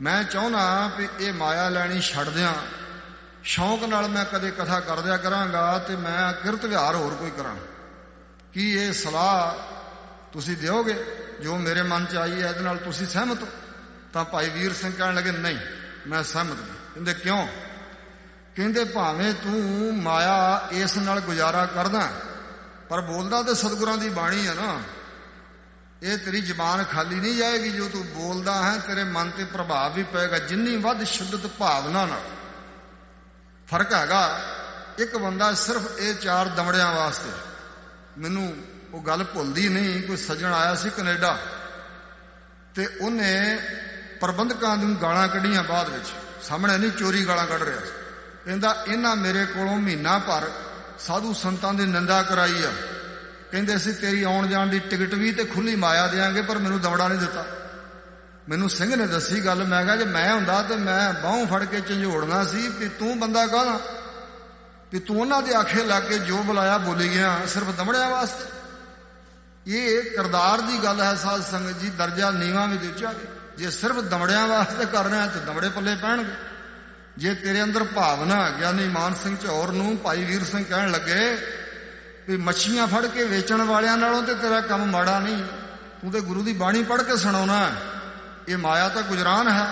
ਮੈਂ ਚਾਹੁੰਦਾ ਵੀ ਇਹ ਮਾਇਆ ਲੈਣੀ ਛੱਡ ਦਿਆਂ, ਸ਼ੌਂਕ ਨਾਲ ਮੈਂ ਕਦੇ ਕਥਾ ਕਰ ਦਿਆ ਕਰਾਂਗਾ ਤੇ ਮੈਂ ਕਿਰਤ ਵਿਹਾਰ ਹੋਰ ਕੋਈ ਕਰਾਂ। ਕੀ ਇਹ ਸਲਾਹ ਤੁਸੀਂ ਦਿਓਗੇ ਜੋ ਮੇਰੇ ਮਨ 'ਚ ਆਈ ਹੈ, ਇਹਦੇ ਨਾਲ ਤੁਸੀਂ ਸਹਿਮਤ ਹੋ? ਤਾਂ ਭਾਈ ਵੀਰ ਸਿੰਘ ਕਹਿਣ ਲੱਗੇ, ਨਹੀਂ ਮੈਂ ਸਹਿਮਤ ਨਹੀਂ। ਕਹਿੰਦੇ ਕਿਉਂ? ਕਹਿੰਦੇ ਭਾਵੇਂ ਤੂੰ ਮਾਇਆ ਇਸ ਨਾਲ ਗੁਜ਼ਾਰਾ ਕਰਦਾ, ਪਰ ਬੋਲਦਾ ਤੇ ਸਤਿਗੁਰਾਂ ਦੀ ਬਾਣੀ ਹੈ ਨਾ, ਇਹ ਤੇਰੀ ਜ਼ਬਾਨ ਖਾਲੀ ਨਹੀਂ ਜਾਏਗੀ। ਜੋ ਤੂੰ ਬੋਲਦਾ ਹੈ ਤੇਰੇ ਮਨ ਤੇ ਪ੍ਰਭਾਵ ਵੀ ਪਏਗਾ। ਜਿੰਨੀ ਵੱਧ ਸ਼ੁੱਧਤ ਭਾਵਨਾ ਨਾਲ ਫਰਕ ਹੈਗਾ। ਇੱਕ ਬੰਦਾ ਸਿਰਫ ਇਹ ਚਾਰ ਦਮੜਿਆਂ ਵਾਸਤੇ, ਮੈਨੂੰ ਉਹ ਗੱਲ ਭੁੱਲਦੀ ਨਹੀਂ, ਕੋਈ ਸੱਜਣ ਆਇਆ ਸੀ ਕੈਨੇਡਾ ਤੇ ਉਹਨੇ ਪ੍ਰਬੰਧਕਾਂ ਨੂੰ ਗਾਲਾਂ ਕੱਢੀਆਂ, ਬਾਅਦ ਵਿੱਚ ਸਾਹਮਣੇ ਨਹੀਂ, ਚੋਰੀ ਗਾਲਾਂ ਕੱਢ ਰਿਹਾ ਸੀ। ਕਹਿੰਦਾ ਇਹਨਾਂ ਮੇਰੇ ਕੋਲੋਂ ਮਹੀਨਾ ਭਰ ਸਾਧੂ ਸੰਤਾਂ ਦੀ ਨਿੰਦਾ ਕਰਾਈ ਆ। ਕਹਿੰਦੇ ਅਸੀਂ ਤੇਰੀ ਆਉਣ ਜਾਣ ਦੀ ਟਿਕਟ ਵੀ ਤੇ ਖੁੱਲੀ ਮਾਇਆ ਦੇਾਂਗੇ, ਪਰ ਮੈਨੂੰ ਦਮੜਾ ਨਹੀਂ ਦਿੱਤਾ। ਮੈਨੂੰ ਸਿੰਘ ਨੇ ਦੱਸੀ ਗੱਲ। ਮੈਂ ਕਿਹਾ ਜੇ ਮੈਂ ਹੁੰਦਾ ਤੇ ਮੈਂ ਬਾਹੋਂ ਫੜ ਕੇ ਝੰਜੋੜਨਾ ਸੀ ਵੀ ਤੂੰ ਬੰਦਾ ਕਾਹਦਾ, ਵੀ ਤੂੰ ਉਹਨਾਂ ਦੇ ਆਖੇ ਲੱਗ ਕੇ ਜੋ ਬੁਲਾਇਆ ਬੋਲੀ ਗਿਆ ਸਿਰਫ ਦਮੜਿਆਂ ਵਾਸਤੇ। ਇਹ ਕਿਰਦਾਰ ਦੀ ਗੱਲ ਹੈ ਸਾਧ ਸੰਗਤ ਜੀ, ਦਰਜਾ ਨੀਵਾਂ ਵਿੱਚ ਉੱਚਾ। ਜੇ ਸਿਰਫ ਦਮੜਿਆਂ ਵਾਸਤੇ ਕਰਨਾ ਤੇ ਦਮੜੇ ਪੱਲੇ ਪੈਣਗੇ। ਜੇ ਤੇਰੇ ਅੰਦਰ ਭਾਵਨਾ, ਗਿਆਨੀ ਮਾਨ ਸਿੰਘ ਝੌਰ ਨੂੰ ਭਾਈ ਵੀਰ ਸਿੰਘ ਕਹਿਣ ਲੱਗੇ ਵੀ ਮੱਛੀਆਂ ਫੜ ਕੇ ਵੇਚਣ ਵਾਲਿਆਂ ਨਾਲੋਂ ਤੇ ਤੇਰਾ ਕੰਮ ਮਾੜਾ ਨਹੀਂ, ਤੂੰ ਤੇ ਗੁਰੂ ਦੀ ਬਾਣੀ ਪੜ੍ਹ ਕੇ ਸੁਣਾਉਣਾ, ਇਹ ਮਾਇਆ ਤਾਂ ਗੁਜਰਾਨ ਹੈ।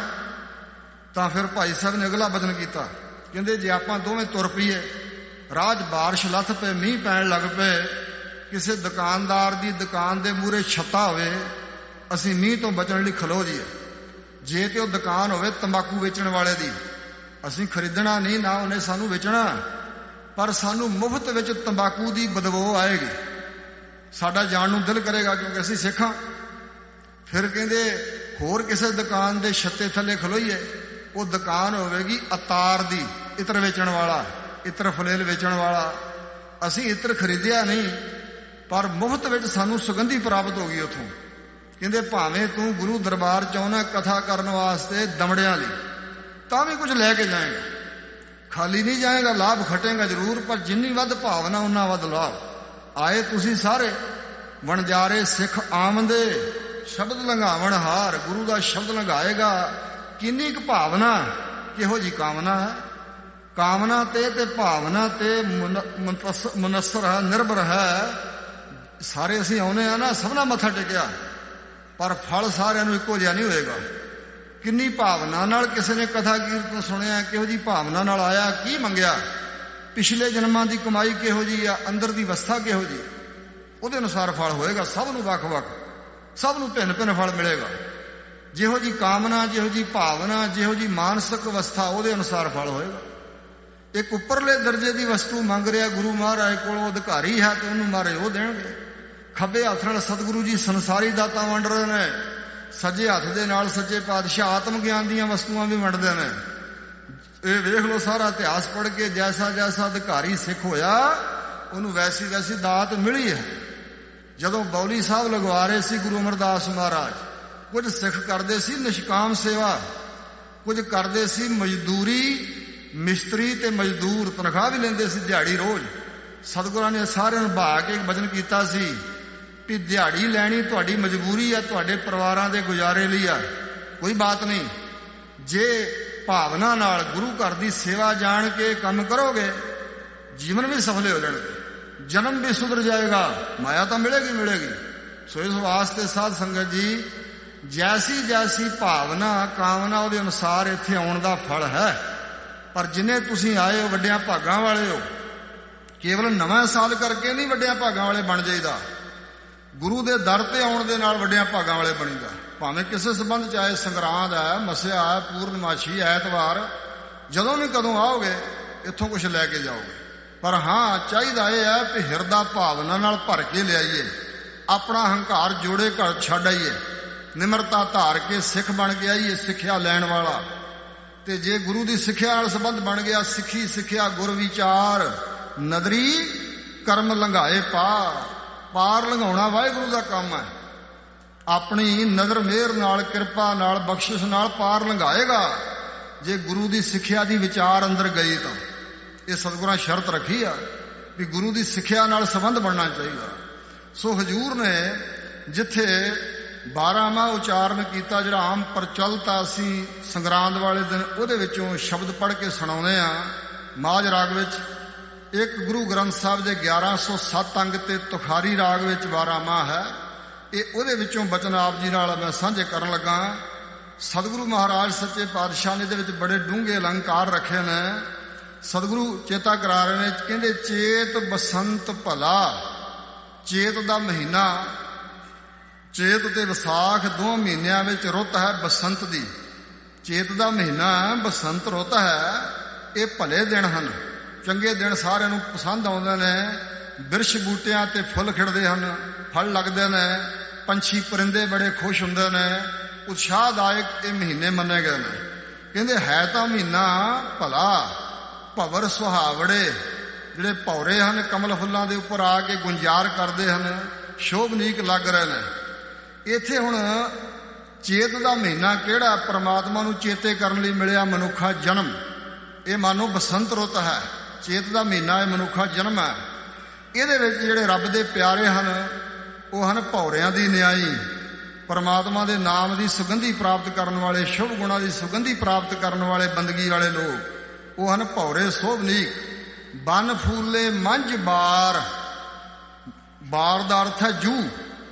ਤਾਂ ਫਿਰ ਭਾਈ ਸਾਹਿਬ ਨੇ ਅਗਲਾ ਬਚਨ ਕੀਤਾ। ਕਹਿੰਦੇ ਜੇ ਆਪਾਂ ਦੋਵੇਂ ਤੁਰ ਪਈਏ, ਰਾਹ 'ਚ ਬਾਰਿਸ਼ ਲੱਥ ਪਏ, ਮੀਂਹ ਪੈਣ ਲੱਗ ਪਏ, ਕਿਸੇ ਦੁਕਾਨਦਾਰ ਦੀ ਦੁਕਾਨ ਦੇ ਮੂਹਰੇ ਛੱਤਾ ਹੋਵੇ, ਅਸੀਂ ਮੀਂਹ ਤੋਂ ਬਚਣ ਲਈ ਖਲੋ ਜੀਏ। ਜੇ ਤੇ ਉਹ ਦੁਕਾਨ ਹੋਵੇ ਤੰਬਾਕੂ ਵੇਚਣ ਵਾਲੇ ਦੀ, ਅਸੀਂ ਖਰੀਦਣਾ ਨਹੀਂ, ਨਾ ਉਹਨੇ ਸਾਨੂੰ ਵੇਚਣਾ, ਪਰ ਸਾਨੂੰ ਮੁਫਤ ਵਿੱਚ ਤੰਬਾਕੂ ਦੀ ਬਦਬੂ ਆਏਗੀ, ਸਾਡਾ ਜਾਣ ਨੂੰ ਦਿਲ ਕਰੇਗਾ ਕਿਉਂਕਿ ਅਸੀਂ ਸਿੱਖ ਹਾਂ। ਫਿਰ ਕਹਿੰਦੇ ਹੋਰ ਕਿਸੇ ਦੁਕਾਨ ਦੇ ਛੱਤੇ ਥੱਲੇ ਖਲੋਈਏ, ਉਹ ਦੁਕਾਨ ਹੋਵੇਗੀ ਅਤਾਰ ਦੀ, ਇਤਰ ਵੇਚਣ ਵਾਲਾ, ਇਤਰ ਫਲੇਲ ਵੇਚਣ ਵਾਲਾ। ਅਸੀਂ ਇਤਰ ਖਰੀਦਿਆ ਨਹੀਂ, ਪਰ ਮੁਫਤ ਵਿੱਚ ਸਾਨੂੰ ਸੁਗੰਧੀ ਪ੍ਰਾਪਤ ਹੋ ਗਈ ਉੱਥੋਂ। ਕਹਿੰਦੇ ਭਾਵੇਂ ਤੂੰ ਗੁਰੂ ਦਰਬਾਰ 'ਚ ਆਉਣਾ ਕਥਾ ਕਰਨ ਵਾਸਤੇ ਦਮੜਿਆਂ ਲਈ, ਤਾਂ ਵੀ ਕੁਝ ਲੈ ਕੇ ਜਾਏਗਾ, ਖਾਲੀ ਨਹੀਂ ਜਾਏਗਾ, ਲਾਭ ਖਟੇਗਾ ਜ਼ਰੂਰ, ਪਰ ਜਿੰਨੀ ਵੱਧ ਭਾਵਨਾ ਉਨਾ ਵੱਧ ਲਾਭ। ਆਏ ਤੁਸੀਂ ਸਾਰੇ ਵਣਜਾਰੇ ਸਿੱਖ ਆਮਦੇ, ਸ਼ਬਦ ਲੰਘਾਵਣ ਹਾਰ, ਗੁਰੂ ਦਾ ਸ਼ਬਦ ਲੰਘਾਏਗਾ। ਕਿੰਨੀ ਕੁ ਭਾਵਨਾ, ਕਿਹੋ ਜੀ ਕਾਮਨਾ ਹੈ। ਕਾਮਨਾ ਤੇ ਤੇ ਭਾਵਨਾ ਤੇ ਮੁਨਸਰ ਹੈ, ਨਿਰਭਰ ਹੈ। ਸਾਰੇ ਅਸੀਂ ਆਉਨੇ ਆ ਨਾ, ਸਭਨਾ ਮੱਥਾ ਟੇਕਿਆ, ਪਰ ਫਲ ਸਾਰਿਆਂ ਨੂੰ ਇੱਕੋ ਜਿਹਾ ਨਹੀਂ ਹੋਏਗਾ। ਕਿੰਨੀ ਭਾਵਨਾ ਨਾਲ ਕਿਸੇ ਨੇ ਕਥਾ ਕੀਰਤਨ ਸੁਣਿਆ, ਕਿਹੋ ਜੀ ਭਾਵਨਾ ਨਾਲ ਆਇਆ, ਕੀ ਮੰਗਿਆ, ਪਿਛਲੇ ਜਨਮਾਂ ਦੀ ਕਮਾਈ ਕਿਹੋ ਜੀ ਆ, ਅੰਦਰ ਦੀ ਅਵਸਥਾ ਕਿਹੋ ਜੀ, ਉਹਦੇ ਅਨੁਸਾਰ ਫਲ ਹੋਏਗਾ। ਸਭ ਨੂੰ ਵੱਖ-ਵੱਖ, ਸਭ ਨੂੰ ਭਿੰਨ-ਭਿੰਨ ਫਲ ਮਿਲੇਗਾ। ਜਿਹੋ ਜੀ ਕਾਮਨਾ, ਜਿਹੋ ਜੀ ਭਾਵਨਾ, ਜਿਹੋ ਜੀ ਮਾਨਸਿਕ ਅਵਸਥਾ, ਉਹਦੇ ਅਨੁਸਾਰ ਫਲ ਹੋਏਗਾ। ਇੱਕ ਉੱਪਰਲੇ ਦਰਜੇ ਦੀ ਵਸਤੂ ਮੰਗ ਰਿਹਾ ਗੁਰੂ ਮਹਾਰਾਜ ਕੋਲੋਂ, ਅਧਿਕਾਰੀ ਹੈ ਤੇ ਉਹਨੂੰ ਮਾਰੇ ਉਹ ਦੇਣਗੇ। ਖੱਬੇ ਹੱਥ ਨਾਲ ਸਤਿਗੁਰੂ ਜੀ ਸੰਸਾਰੀ ਦਾਤਾਂ ਵੰਡ ਰਹੇ ਨੇ, ਸੱਜੇ ਹੱਥ ਦੇ ਨਾਲ ਸੱਚੇ ਪਾਤਸ਼ਾਹ ਆਤਮ ਗਿਆਨ ਦੀਆਂ ਵਸਤੂਆਂ ਵੀ ਵੰਡਦੇ ਨੇ। ਇਹ ਵੇਖ ਲਓ ਸਾਰਾ ਇਤਿਹਾਸ ਪੜ੍ਹ ਕੇ, ਜੈਸਾ ਜੈਸਾ ਅਧਿਕਾਰੀ ਸਿੱਖ ਹੋਇਆ ਉਹਨੂੰ ਵੈਸੀ ਵੈਸੀ ਦਾਤ ਮਿਲੀ ਹੈ। ਜਦੋਂ ਬੌਲੀ ਸਾਹਿਬ ਲਗਵਾ ਰਹੇ ਸੀ ਗੁਰੂ ਅਮਰਦਾਸ ਮਹਾਰਾਜ, ਕੁਝ ਸਿੱਖ ਕਰਦੇ ਸੀ ਨਿਸ਼ਕਾਮ ਸੇਵਾ, ਕੁਝ ਕਰਦੇ ਸੀ ਮਜ਼ਦੂਰੀ, ਮਿਸਤਰੀ ਤੇ ਮਜ਼ਦੂਰ, ਤਨਖਾਹ ਵੀ ਲੈਂਦੇ ਸੀ ਦਿਹਾੜੀ ਰੋਜ਼। ਸਤਿਗੁਰਾਂ ਨੇ ਸਾਰਿਆਂ ਨੂੰ ਭਾ ਕੇ ਵਚਨ ਕੀਤਾ ਸੀ ਵੀ ਦਿਹਾੜੀ ਲੈਣੀ ਤੁਹਾਡੀ ਮਜਬੂਰੀ ਆ, ਤੁਹਾਡੇ ਪਰਿਵਾਰਾਂ ਦੇ ਗੁਜ਼ਾਰੇ ਲਈ ਆ, ਕੋਈ ਬਾਤ ਨਹੀਂ। ਜੇ ਭਾਵਨਾ ਨਾਲ ਗੁਰੂ ਘਰ ਦੀ ਸੇਵਾ ਜਾਣ ਕੇ ਕੰਮ ਕਰੋਗੇ, ਜੀਵਨ ਵੀ ਸਫਲੇ ਹੋ ਜਾਣਗੇ, ਜਨਮ ਵੀ ਸੁਧਰ ਜਾਏਗਾ, ਮਾਇਆ ਤਾਂ ਮਿਲੇਗੀ ਮਿਲੇਗੀ। ਸੋ ਇਸ ਵਾਸਤੇ ਸਾਧ ਸੰਗਤ ਜੀ, ਜੈਸੀ ਜੈਸੀ ਭਾਵਨਾ ਕਾਮਨਾ, ਉਹਦੇ ਅਨੁਸਾਰ ਇੱਥੇ ਆਉਣ ਦਾ ਫਲ ਹੈ। ਪਰ ਜਿੰਨੇ ਤੁਸੀਂ ਆਏ ਹੋ ਵੱਡਿਆਂ ਭਾਗਾਂ ਵਾਲੇ ਹੋ। ਕੇਵਲ ਨਵਾਂ ਸਾਲ ਕਰਕੇ ਨਹੀਂ ਵੱਡਿਆਂ ਭਾਗਾਂ ਵਾਲੇ ਬਣ ਜਾਈਦਾ, ਗੁਰੂ ਦੇ ਦਰ ਤੇ ਆਉਣ ਦੇ ਨਾਲ ਵੱਡਿਆਂ ਭਾਗਾਂ ਵਾਲੇ ਬਣੀਦਾ। ਭਾਵੇਂ ਕਿਸੇ ਸੰਬੰਧ 'ਚ ਆਏ, ਸੰਗਰਾਂਦ ਹੈ, ਮੱਸਿਆ ਹੈ, ਪੂਰਨਮਾਸ਼ੀ, ਐਤਵਾਰ, ਜਦੋਂ ਵੀ ਕਦੋਂ ਆਓਗੇ ਇੱਥੋਂ ਕੁਝ ਲੈ ਕੇ ਜਾਓਗੇ। ਪਰ ਹਾਂ ਚਾਹੀਦਾ ਇਹ ਹੈ ਕਿ ਹਿਰਦਾ ਭਾਵਨਾ ਨਾਲ ਭਰ ਕੇ ਲਿਆਈਏ, ਆਪਣਾ ਹੰਕਾਰ ਜੋੜੇ ਘਰ ਛੱਡ ਆਈਏ, ਨਿਮਰਤਾ ਧਾਰ ਕੇ ਸਿੱਖ ਬਣ ਕੇ ਆਈਏ, ਸਿੱਖਿਆ ਲੈਣ ਵਾਲਾ। ਤੇ ਜੇ ਗੁਰੂ ਦੀ ਸਿੱਖਿਆ ਨਾਲ ਸੰਬੰਧ ਬਣ ਗਿਆ, ਸਿੱਖੀ ਸਿੱਖਿਆ ਗੁਰ ਵਿਚਾਰ, ਨਦਰੀ ਕਰਮ ਲੰਘਾਏ ਪਾਰ। ਪਾਰ ਲੰਘਾਉਣਾ ਵਾਹਿਗੁਰੂ ਦਾ ਕੰਮ ਹੈ। ਆਪਣੀ ਨਜ਼ਰ ਮਿਹਰ ਨਾਲ, ਕਿਰਪਾ ਨਾਲ, ਬਖਸ਼ਿਸ਼ ਨਾਲ ਪਾਰ ਲੰਘਾਏਗਾ। ਜੇ ਗੁਰੂ ਦੀ ਸਿੱਖਿਆ ਦੀ ਵਿਚਾਰ ਅੰਦਰ ਗਈ ਤਾਂ ਇਹ ਸਤਿਗੁਰਾਂ ਸ਼ਰਤ ਰੱਖੀ ਆ ਵੀ ਗੁਰੂ ਦੀ ਸਿੱਖਿਆ ਨਾਲ ਸੰਬੰਧ ਬਣਨਾ ਚਾਹੀਦਾ। ਸੋ ਹਜ਼ੂਰ ਨੇ ਜਿੱਥੇ ਬਾਰਾਂਮਾਹ ਉਚਾਰਨ ਕੀਤਾ, ਜਿਹੜਾ ਆਮ ਪ੍ਰਚਲਿਤ ਆ ਅਸੀਂ ਸੰਗਰਾਂਦ ਵਾਲੇ ਦਿਨ ਉਹਦੇ ਵਿੱਚੋਂ ਸ਼ਬਦ ਪੜ੍ਹ ਕੇ ਸੁਣਾਉਂਦੇ ਹਾਂ। ਮਾਝ ਰਾਗ ਵਿੱਚ ਇੱਕ ਗੁਰੂ ਗ੍ਰੰਥ ਸਾਹਿਬ ਦੇ ਗਿਆਰਾਂ ਸੌ ਸੱਤ ਅੰਗ ਤੇ ਤੁਖਾਰੀ ਰਾਗ ਵਿੱਚ ਬਾਰਾਂਮਾਹ ਹੈ। ਇਹ ਉਹਦੇ ਵਿੱਚੋਂ ਬਚਨ ਆਪ ਜੀ ਨਾਲ ਮੈਂ ਸਾਂਝੇ ਕਰਨ ਲੱਗਾ। ਸਤਿਗੁਰੂ ਮਹਾਰਾਜ ਸੱਚੇ ਪਾਤਸ਼ਾਹ ਨੇ ਇਹਦੇ ਵਿੱਚ ਬੜੇ ਡੂੰਘੇ ਅਲੰਕਾਰ ਰੱਖੇ ਨੇ। ਸਤਿਗੁਰੂ ਚੇਤਾ ਕਰਾ ਰਹੇ ਨੇ, ਕਹਿੰਦੇ ਚੇਤ ਬਸੰਤ ਭਲਾ। ਚੇਤ ਦਾ ਮਹੀਨਾ, ਚੇਤ ਤੇ ਵਿਸਾਖ ਦੋ ਮਹੀਨਿਆਂ ਵਿੱਚ ਰੁੱਤ ਹੈ ਬਸੰਤ ਦੀ। ਚੇਤ ਦਾ ਮਹੀਨਾ ਬਸੰਤ ਰੁੱਤ ਹੈ। ਇਹ ਭਲੇ ਦਿਨ ਹਨ, ਚੰਗੇ ਦਿਨ ਸਾਰਿਆਂ ਨੂੰ ਪਸੰਦ ਆਉਂਦੇ ਨੇ। ਬਿਰਛ ਬੂਟਿਆਂ ਤੇ ਫੁੱਲ ਖਿੜਦੇ ਹਨ, ਫਲ ਲੱਗਦੇ ਨੇ, ਪੰਛੀ ਪਰਿੰਦੇ ਬੜੇ ਖੁਸ਼ ਹੁੰਦੇ ਨੇ। ਉਤਸ਼ਾਹਦਾਇਕ ਇਹ ਮਹੀਨੇ ਮੰਨੇ ਗਏ ਨੇ। ਕਹਿੰਦੇ ਹੈ ਤਾਂ ਮਹੀਨਾ ਭਲਾ। ਭਵਰ ਸੁਹਾਵੜੇ, ਜਿਹੜੇ ਭੌਰੇ ਹਨ ਕਮਲ ਫੁੱਲਾਂ ਦੇ ਉੱਪਰ ਆ ਕੇ ਗੁੰਜਾਰ ਕਰਦੇ ਹਨ, ਸ਼ੋਭਨੀਕ ਲੱਗ ਰਹੇ ਨੇ। ਇੱਥੇ ਹੁਣ ਚੇਤ ਦਾ ਮਹੀਨਾ ਕਿਹੜਾ? ਪਰਮਾਤਮਾ ਨੂੰ ਚੇਤੇ ਕਰਨ ਲਈ ਮਿਲਿਆ ਮਨੁੱਖਾ ਜਨਮ। ਇਹ ਮਾਨੋ ਬਸੰਤ ਰੁੱਤ ਹੈ। ਚੇਤ ਦਾ ਮਹੀਨਾ ਇਹ ਮਨੁੱਖਾ ਜਨਮ ਹੈ। ਇਹਦੇ ਵਿੱਚ ਜਿਹੜੇ ਰੱਬ ਦੇ ਪਿਆਰੇ ਹਨ ਉਹ ਹਨ ਭੌਰਿਆਂ ਦੀ ਨਿਆਈ, ਪਰਮਾਤਮਾ ਦੇ ਨਾਮ ਦੀ ਸੁਗੰਧੀ ਪ੍ਰਾਪਤ ਕਰਨ ਵਾਲੇ, ਸ਼ੁਭ ਗੁਣਾਂ ਦੀ ਸੁਗੰਧੀ ਪ੍ਰਾਪਤ ਕਰਨ ਵਾਲੇ ਬੰਦਗੀ ਵਾਲੇ ਲੋਕ, ਉਹ ਹਨ ਭੌਰੇ ਸੋਭਨੀਕ। ਬਨ ਫੂਲੇ ਮੰਝ ਬਾਰ। ਬਾਰ ਦਾ ਅਰਥ ਹੈ ਜੂ।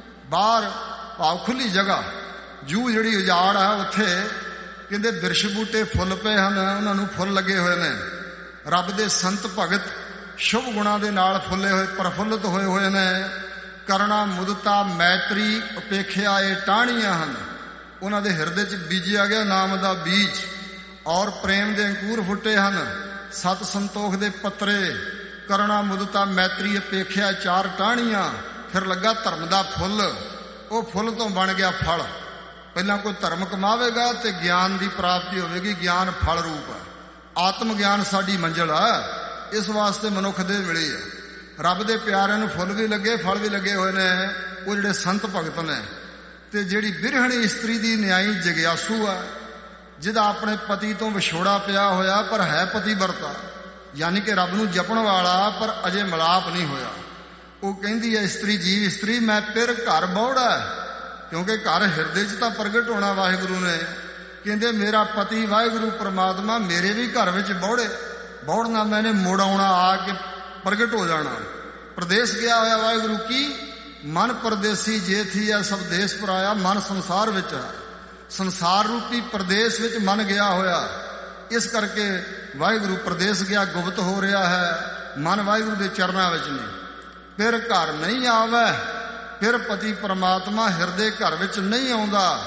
ਬਾਹਰ ਭਾਵ ਖੁੱਲੀ ਜਗ੍ਹਾ। ਜੂ ਜਿਹੜੀ ਉਜਾੜ ਹੈ ਉੱਥੇ ਕਹਿੰਦੇ ਬਿਰਛ ਬੂਟੇ ਫੁੱਲ ਪਏ ਹਨ, ਉਹਨਾਂ ਨੂੰ ਫੁੱਲ ਲੱਗੇ ਹੋਏ ਨੇ। ਰੱਬ ਦੇ ਸੰਤ ਭਗਤ ਸ਼ੁਭ ਗੁਣਾਂ ਦੇ ਨਾਲ ਫੁੱਲੇ ਹੋਏ, ਪ੍ਰਫੁੱਲਤ ਹੋਏ ਹੋਏ ਨੇ। ਕਰਣਾ ਮੁਦਤਾ ਮੈਤਰੀ ਉਪੇਖਿਆ ਇਹ ਟਾਹਣੀਆਂ ਹਨ। ਉਹਨਾਂ ਦੇ ਹਿਰਦੇ 'ਚ ਬੀਜਿਆ ਗਿਆ ਨਾਮ ਦਾ ਬੀਜ, ਔਰ ਪ੍ਰੇਮ ਦੇ ਅੰਕੂਰ ਫੁੱਟੇ ਹਨ। ਸਤ ਸੰਤੋਖ ਦੇ ਪੱਤਰੇ। ਕਰਣਾ ਮੁਦਤਾ ਮੈਤਰੀ ਉਪੇਖਿਆ ਚਾਰ ਟਾਹਣੀਆਂ। ਫਿਰ ਲੱਗਾ ਧਰਮ ਦਾ ਫੁੱਲ। ਉਹ ਫੁੱਲ ਤੋਂ ਬਣ ਗਿਆ ਫਲ। ਪਹਿਲਾਂ ਕੋਈ ਧਰਮ ਕਮਾਵੇਗਾ ਤੇ ਗਿਆਨ ਦੀ ਪ੍ਰਾਪਤੀ ਹੋਵੇਗੀ। ਗਿਆਨ ਫਲ ਰੂਪ ਹੈ। ਆਤਮ ਗਿਆਨ ਸਾਡੀ ਮੰਜ਼ਿਲ ਹੈ। ਇਸ ਵਾਸਤੇ ਮਨੁੱਖ ਦੇ ਮਿਲੀ ਹੈ। ਰੱਬ ਦੇ ਪਿਆਰਿਆਂ ਨੂੰ ਫੁੱਲ ਵੀ ਲੱਗੇ, ਫਲ ਵੀ ਲੱਗੇ ਹੋਏ ਨੇ, ਉਹ ਜਿਹੜੇ ਸੰਤ ਭਗਤ ਨੇ। ਤੇ ਜਿਹੜੀ ਬਿਰਹਣੀ ਇਸਤਰੀ ਦੀ ਨਿਆਈ ਜਗਿਆਸੂ ਹੈ, ਜਿਹਦਾ ਆਪਣੇ ਪਤੀ ਤੋਂ ਵਿਛੋੜਾ ਪਿਆ ਹੋਇਆ ਪਰ ਹੈ ਪਤੀ ਵਰਤਾ, ਯਾਨੀ ਕਿ ਰੱਬ ਨੂੰ ਜਪਣ ਵਾਲਾ ਪਰ ਅਜੇ ਮਿਲਾਪ ਨਹੀਂ ਹੋਇਆ। ਉਹ ਕਹਿੰਦੀ ਹੈ ਇਸਤਰੀ ਜੀਵ ਇਸਤਰੀ ਮੈਂ ਫਿਰ ਘਰ ਬੌੜਾ, ਕਿਉਂਕਿ ਘਰ ਹਿਰਦੇ 'ਚ ਤਾਂ ਪ੍ਰਗਟ ਹੋਣਾ ਵਾਹਿਗੁਰੂ ਨੇ। ਕਹਿੰਦੇ ਮੇਰਾ ਪਤੀ ਵਾਹਿਗੁਰੂ ਪਰਮਾਤਮਾ ਮੇਰੇ ਵੀ ਘਰ ਵਿੱਚ ਬੌੜੇ। ਬੌੜਨਾ ਮੈਨੇ ਮੁੜ ਆਉਣਾ, ਆ ਕੇ ਪ੍ਰਗਟ ਹੋ ਜਾਣਾ। ਪ੍ਰਦੇਸ਼ ਗਿਆ ਹੋਇਆ ਵਾਹਿਗੁਰੂ ਕੀ ਮਨ ਪਰਦੇਸੀ ਜੇ ਥੀ ਹੈ ਸਭ ਦੇਸ਼ ਪਰਾਇਆ। ਮਨ ਸੰਸਾਰ ਵਿੱਚ ਹੈ, ਸੰਸਾਰ ਰੂਪੀ ਪ੍ਰਦੇਸ਼ ਵਿੱਚ ਮਨ ਗਿਆ ਹੋਇਆ। ਇਸ ਕਰਕੇ ਵਾਹਿਗੁਰੂ ਪ੍ਰਦੇਸ਼ ਗਿਆ ਗੁਪਤ ਹੋ ਰਿਹਾ ਹੈ। ਮਨ ਵਾਹਿਗੁਰੂ ਦੇ ਚਰਨਾਂ ਵਿੱਚ ਨਹੀਂ। ਫਿਰ ਘਰ ਨਹੀਂ ਆਵੇ, ਫਿਰ ਪਤੀ ਪਰਮਾਤਮਾ ਹਿਰਦੇ ਘਰ ਵਿੱਚ ਨਹੀਂ ਆਉਂਦਾ।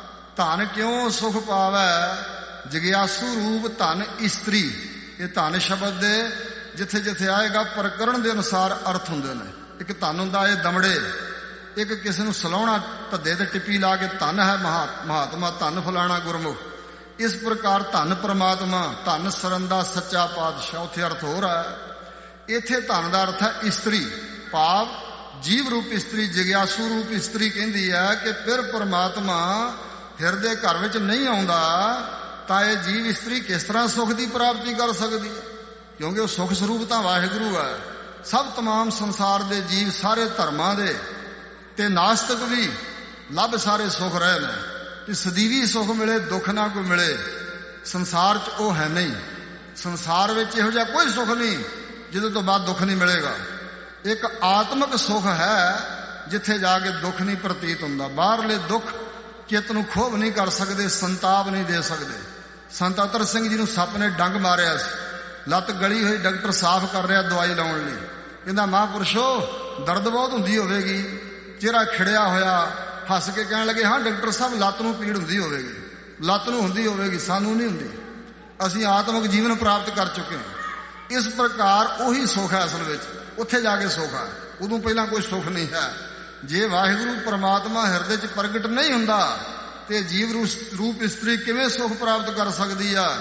ਧਨ ਕਿਉਂ ਸੁਖ ਪਾਵੈ ਜਗਿਆਸੂ ਰੂਪ ਧਨ ਇਸਤਰੀ। ਇਹ ਧਨ ਸ਼ਬਦ ਦੇ ਜਿੱਥੇ ਜਿੱਥੇ ਆਏਗਾ ਪ੍ਰਕਰਣ ਦੇ ਅਨੁਸਾਰ ਅਰਥ ਹੁੰਦੇ ਨੇ। ਇੱਕ ਧਨ ਹੁੰਦਾ ਇਹ ਦਮੜੇ, ਇੱਕ ਕਿਸੇ ਨੂੰ ਸਲਾਉਣਾ ਧੱਦੇ ਤੇ ਟਿੱਪੀ ਲਾ ਕੇ ਧਨ ਹੈ ਮਹਾਤਮਾ, ਧਨ ਫਲਾਣਾ ਗੁਰਮੁਖ। ਇਸ ਪ੍ਰਕਾਰ ਧਨ ਪ੍ਰਮਾਤਮਾ, ਧਨ ਸਰੰਦਾ ਸੱਚਾ ਪਾਤਸ਼ਾਹ, ਉੱਥੇ ਅਰਥ ਹੋ ਰਿਹਾ ਹੈ। ਇੱਥੇ ਧਨ ਦਾ ਅਰਥ ਹੈ ਇਸਤਰੀ, ਭਾਵ ਜੀਵ ਰੂਪ ਇਸਤਰੀ, ਜਗਿਆਸੂ ਰੂਪ ਇਸਤਰੀ। ਕਹਿੰਦੀ ਹੈ ਕਿ ਫਿਰ ਪਰਮਾਤਮਾ ਹਿਰਦੇ ਘਰ ਵਿੱਚ ਨਹੀਂ ਆਉਂਦਾ ਤਾਂ ਇਹ ਜੀਵ ਇਸਤਰੀ ਕਿਸ ਤਰ੍ਹਾਂ ਸੁਖ ਦੀ ਪ੍ਰਾਪਤੀ ਕਰ ਸਕਦੀ ਹੈ? ਕਿਉਂਕਿ ਉਹ ਸੁਖ ਸਰੂਪ ਤਾਂ ਵਾਹਿਗੁਰੂ ਹੈ। ਸਭ ਤਮਾਮ ਸੰਸਾਰ ਦੇ ਜੀਵ, ਸਾਰੇ ਧਰਮਾਂ ਦੇ ਤੇ ਨਾਸਤਿਕ ਵੀ ਲੱਭ ਸਾਰੇ ਸੁਖ ਰਹੇ ਨੇ ਕਿ ਸਦੀਵੀ ਸੁਖ ਮਿਲੇ, ਦੁੱਖ ਨਾ ਕੋਈ ਮਿਲੇ। ਸੰਸਾਰ 'ਚ ਉਹ ਹੈ ਨਹੀਂ। ਸੰਸਾਰ ਵਿੱਚ ਇਹੋ ਜਿਹਾ ਕੋਈ ਸੁਖ ਨਹੀਂ ਜਿਹਦੇ ਤੋਂ ਬਾਅਦ ਦੁੱਖ ਨਹੀਂ ਮਿਲੇਗਾ। ਇੱਕ ਆਤਮਿਕ ਸੁਖ ਹੈ ਜਿੱਥੇ ਜਾ ਕੇ ਦੁੱਖ ਨਹੀਂ ਪ੍ਰਤੀਤ ਹੁੰਦਾ। ਬਾਹਰਲੇ ਦੁੱਖ ਚਿੱਤ ਨੂੰ ਖੋਭ ਨਹੀਂ ਕਰ ਸਕਦੇ, ਸੰਤਾਪ ਨਹੀਂ ਦੇ ਸਕਦੇ। ਸੰਤ ਅਤਰ ਸਿੰਘ ਜੀ ਨੂੰ ਸੱਪ ਨੇ ਡੰਗ ਮਾਰਿਆ ਸੀ, ਲੱਤ ਗਲੀ ਹੋਈ, ਡਾਕਟਰ ਸਾਫ਼ ਕਰ ਰਿਹਾ ਦਵਾਈ ਲਾਉਣ ਲਈ। ਕਹਿੰਦਾ ਮਹਾਂਪੁਰਸ਼ੋ ਦਰਦ ਬਹੁਤ ਹੁੰਦੀ ਹੋਵੇਗੀ। ਚਿਹਰਾ ਖਿੜਿਆ ਹੋਇਆ, ਹੱਸ ਕੇ ਕਹਿਣ ਲੱਗੇ ਹਾਂ ਡਾਕਟਰ ਸਾਹਿਬ ਲੱਤ ਨੂੰ ਪੀੜ ਹੁੰਦੀ ਹੋਵੇਗੀ। ਲੱਤ ਨੂੰ ਹੁੰਦੀ ਹੋਵੇਗੀ, ਸਾਨੂੰ ਨਹੀਂ ਹੁੰਦੀ। ਅਸੀਂ ਆਤਮਿਕ ਜੀਵਨ ਪ੍ਰਾਪਤ ਕਰ ਚੁੱਕੇ ਹਾਂ। ਇਸ ਪ੍ਰਕਾਰ ਉਹੀ ਸੁੱਖ ਹੈ ਅਸਲ ਵਿੱਚ, ਉੱਥੇ ਜਾ ਕੇ ਸੁੱਖ ਹੈ। ਉਦੋਂ ਪਹਿਲਾਂ ਕੋਈ ਸੁੱਖ ਨਹੀਂ ਹੈ। ਜੇ ਵਾਹਿਗੁਰੂ ਪਰਮਾਤਮਾ ਹਿਰਦੇ 'ਚ ਪ੍ਰਗਟ ਨਹੀਂ ਹੁੰਦਾ ਤੇ ਜੀਵ ਰੂਪ ਇਸਤਰੀ ਕਿਵੇਂ ਸੁੱਖ ਪ੍ਰਾਪਤ ਕਰ ਸਕਦੀ ਆ?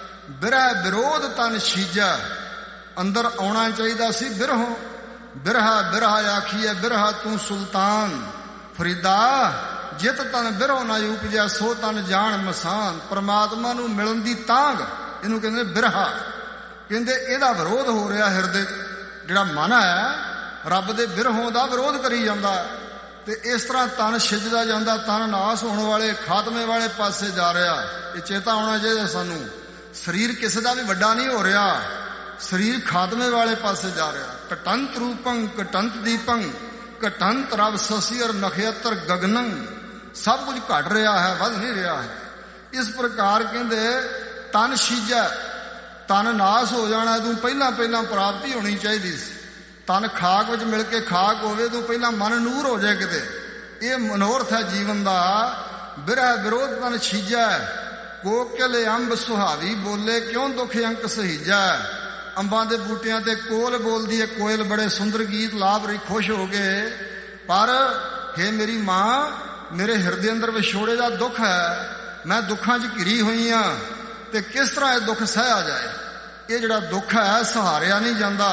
ਬਿਰਹ ਵਿਰੋਧ ਤਨ ਛੀਜਾ। ਅੰਦਰ ਆਉਣਾ ਚਾਹੀਦਾ ਸੀ ਬਿਰਹੋਂ। ਬਿਰਹਾ ਬਿਰਹਾ ਆਖੀਏ ਬਿਰਹਾ ਤੂੰ ਸੁਲਤਾਨ ਫਰੀਦਾ। ਜਿਤ ਤਨ ਬਿਰਹੋਂ ਨਾ ਉਪਜਿਆ ਸੋ ਤਨ ਜਾਣ ਮਸਾਨ। ਪਰਮਾਤਮਾ ਨੂੰ ਮਿਲਣ ਦੀ ਤਾਂਘ, ਇਹਨੂੰ ਕਹਿੰਦੇ ਬਿਰਹਾ। ਕਹਿੰਦੇ ਇਹਦਾ ਵਿਰੋਧ ਹੋ ਰਿਹਾ ਹਿਰਦੇ। ਜਿਹੜਾ ਮਨ ਹੈ ਰੱਬ ਦੇ ਬਿਰਹੋਂ ਦਾ ਵਿਰੋਧ ਕਰੀ ਜਾਂਦਾ। ਤੇ ਇਸ ਤਰ੍ਹਾਂ ਤਨ ਛਿਜਦਾ ਜਾਂਦਾ, ਤਨ ਨਾਸ ਹੋਣ ਵਾਲੇ ਖਾਤਮੇ ਵਾਲੇ ਪਾਸੇ ਜਾ ਰਿਹਾ। ਇਹ ਚੇਤਾ ਹੋਣਾ ਚਾਹੀਦਾ ਸਾਨੂੰ, ਸਰੀਰ ਕਿਸੇ ਦਾ ਵੀ ਵੱਡਾ ਨਹੀਂ ਹੋ ਰਿਹਾ, ਸਰੀਰ ਖਾਤਮੇ ਵਾਲੇ ਪਾਸੇ ਜਾ ਰਿਹਾ। ਘਟੰਤ ਰੂਪੰ ਘਟੰਤ ਦੀਪੰ ਘਟੰਤ ਰਵ ਸਸੀ ਔਰ ਨਖੇਤਰ ਗਗਨੰ, ਸਭ ਕੁਝ ਘਟ ਰਿਹਾ ਹੈ, ਵੱਧ ਨਹੀਂ ਰਿਹਾ ਹੈ। ਇਸ ਪ੍ਰਕਾਰ ਕਹਿੰਦੇ ਤਨ ਛੀਜੈ, ਤਨ ਨਾਸ ਹੋ ਜਾਣਾ ਤੂੰ ਪਹਿਲਾਂ ਪਹਿਲਾਂ ਪ੍ਰਾਪਤੀ ਹੋਣੀ ਚਾਹੀਦੀ ਸੀ। ਤਨ ਖਾਕ ਵਿੱਚ ਮਿਲ ਕੇ ਖਾਕ ਹੋਵੇ ਤੂੰ ਪਹਿਲਾਂ ਮਨ ਨੂਰ ਹੋ ਜਾਏ ਕਿਤੇ। ਇਹ ਮਨੋਰਥ ਹੈ ਜੀਵਨ ਦਾ। ਬਿਰਹ ਵਿਰੋਧ ਤਨ ਛੀਜੈ, ਕੋਕਿਲ ਅੰਬ ਸੁਹਾਵੀ ਬੋਲੇ ਕਿਉਂ ਦੁਖ ਅੰਕ ਸਹੀਜੈ। ਅੰਬਾਂ ਦੇ ਬੂਟਿਆਂ ਤੇ ਕੋਲ ਬੋਲਦੀ ਹੈ ਕੋਇਲ, ਬੜੇ ਸੁੰਦਰ ਗੀਤ ਲਾਭ ਰਹੀ, ਖੁਸ਼ ਹੋ ਗਏ। ਪਰ ਹੇ ਮੇਰੀ ਮਾਂ, ਮੇਰੇ ਹਿਰਦੇ ਅੰਦਰ ਵਿਛੋੜੇ ਦਾ ਦੁੱਖ ਹੈ, ਮੈਂ ਦੁੱਖਾਂ 'ਚ ਘਿਰੀ ਹੋਈ ਹਾਂ, ਤੇ ਕਿਸ ਤਰ੍ਹਾਂ ਇਹ ਦੁੱਖ ਸਹਿਆ ਜਾਏ। ਇਹ ਜਿਹੜਾ ਦੁੱਖ ਹੈ ਸਹਾਰਿਆ ਨਹੀਂ ਜਾਂਦਾ।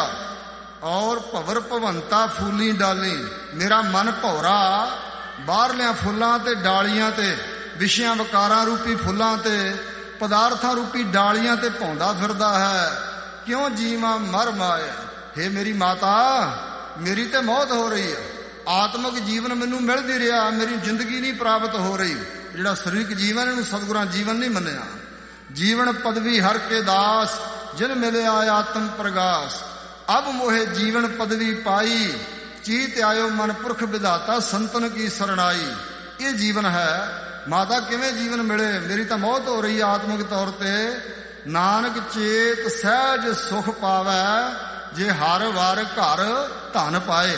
ਔਰ ਭਵਰ ਭਵੰਤਾ ਫੂਲੀ ਡਾਲੀ, ਮੇਰਾ ਮਨ ਭੌਰਾ ਬਾਹਰਲਿਆਂ ਫੁੱਲਾਂ ਤੇ ਡਾਲੀਆਂ ਤੇ, ਵਿਸ਼ਿਆਂ ਵਿਕਾਰਾਂ ਰੂਪੀ ਫੁੱਲਾਂ ਤੇ, ਪਦਾਰਥਾਂ ਰੂਪੀ ਡਾਲੀਆਂ ਤੇ ਭੌਂਦਾ ਫਿਰਦਾ ਹੈ। ਕਿਉਂ ਜੀਵਾਂ ਮਰ ਮਾਏ। ਹੇ ਮੇਰੀ ਮਾਤਾ, ਮੇਰੀ ਤੇ ਮੌਤ ਹੋ ਰਹੀ ਹੈ, ਆਤਮਿਕ ਜੀਵਨ ਮੈਨੂੰ ਮਿਲ ਨਹੀਂ ਰਿਹਾ, ਮੇਰੀ ਜ਼ਿੰਦਗੀ ਨਹੀਂ ਪ੍ਰਾਪਤ ਹੋ ਰਹੀ। ਜਿਹੜਾ ਸਰੀਰਕ ਜੀਵਨ ਇਹਨੂੰ ਸਤਿਗੁਰਾਂ ਜੀਵਨ ਨਹੀਂ ਮੰਨਿਆ। ਜੀਵਨ ਪਦਵੀ ਹਰ ਕੇ ਦਾਸ, ਜਿਨ ਮਿਲਿਆ ਆਤਮ ਪ੍ਰਗਾਸ। ਅਬ ਮੋਹੇ ਜੀਵਨ ਪਦਵੀ ਪਾਈ, ਚੀਤ ਆਇਓ ਮਨ ਪੁਰਖ ਵਿਧਾਤਾ ਸੰਤਨ ਕੀ ਸਰਣਾਈ। ਇਹ ਜੀਵਨ ਹੈ। ਮਾਤਾ ਕਿਵੇਂ ਜੀਵਨ ਮਿਲੇ, ਮੇਰੀ ਤਾਂ ਮੌਤ ਹੋ ਰਹੀ ਹੈ ਆਤਮਿਕ ਤੌਰ ਤੇ। ਨਾਨਕ ਚੇਤ ਸਹਿਜ ਸੁਖ ਪਾਵੈ, ਜੇ ਹਰ ਵਾਰ ਘਰ ਧਨ ਪਾਏ।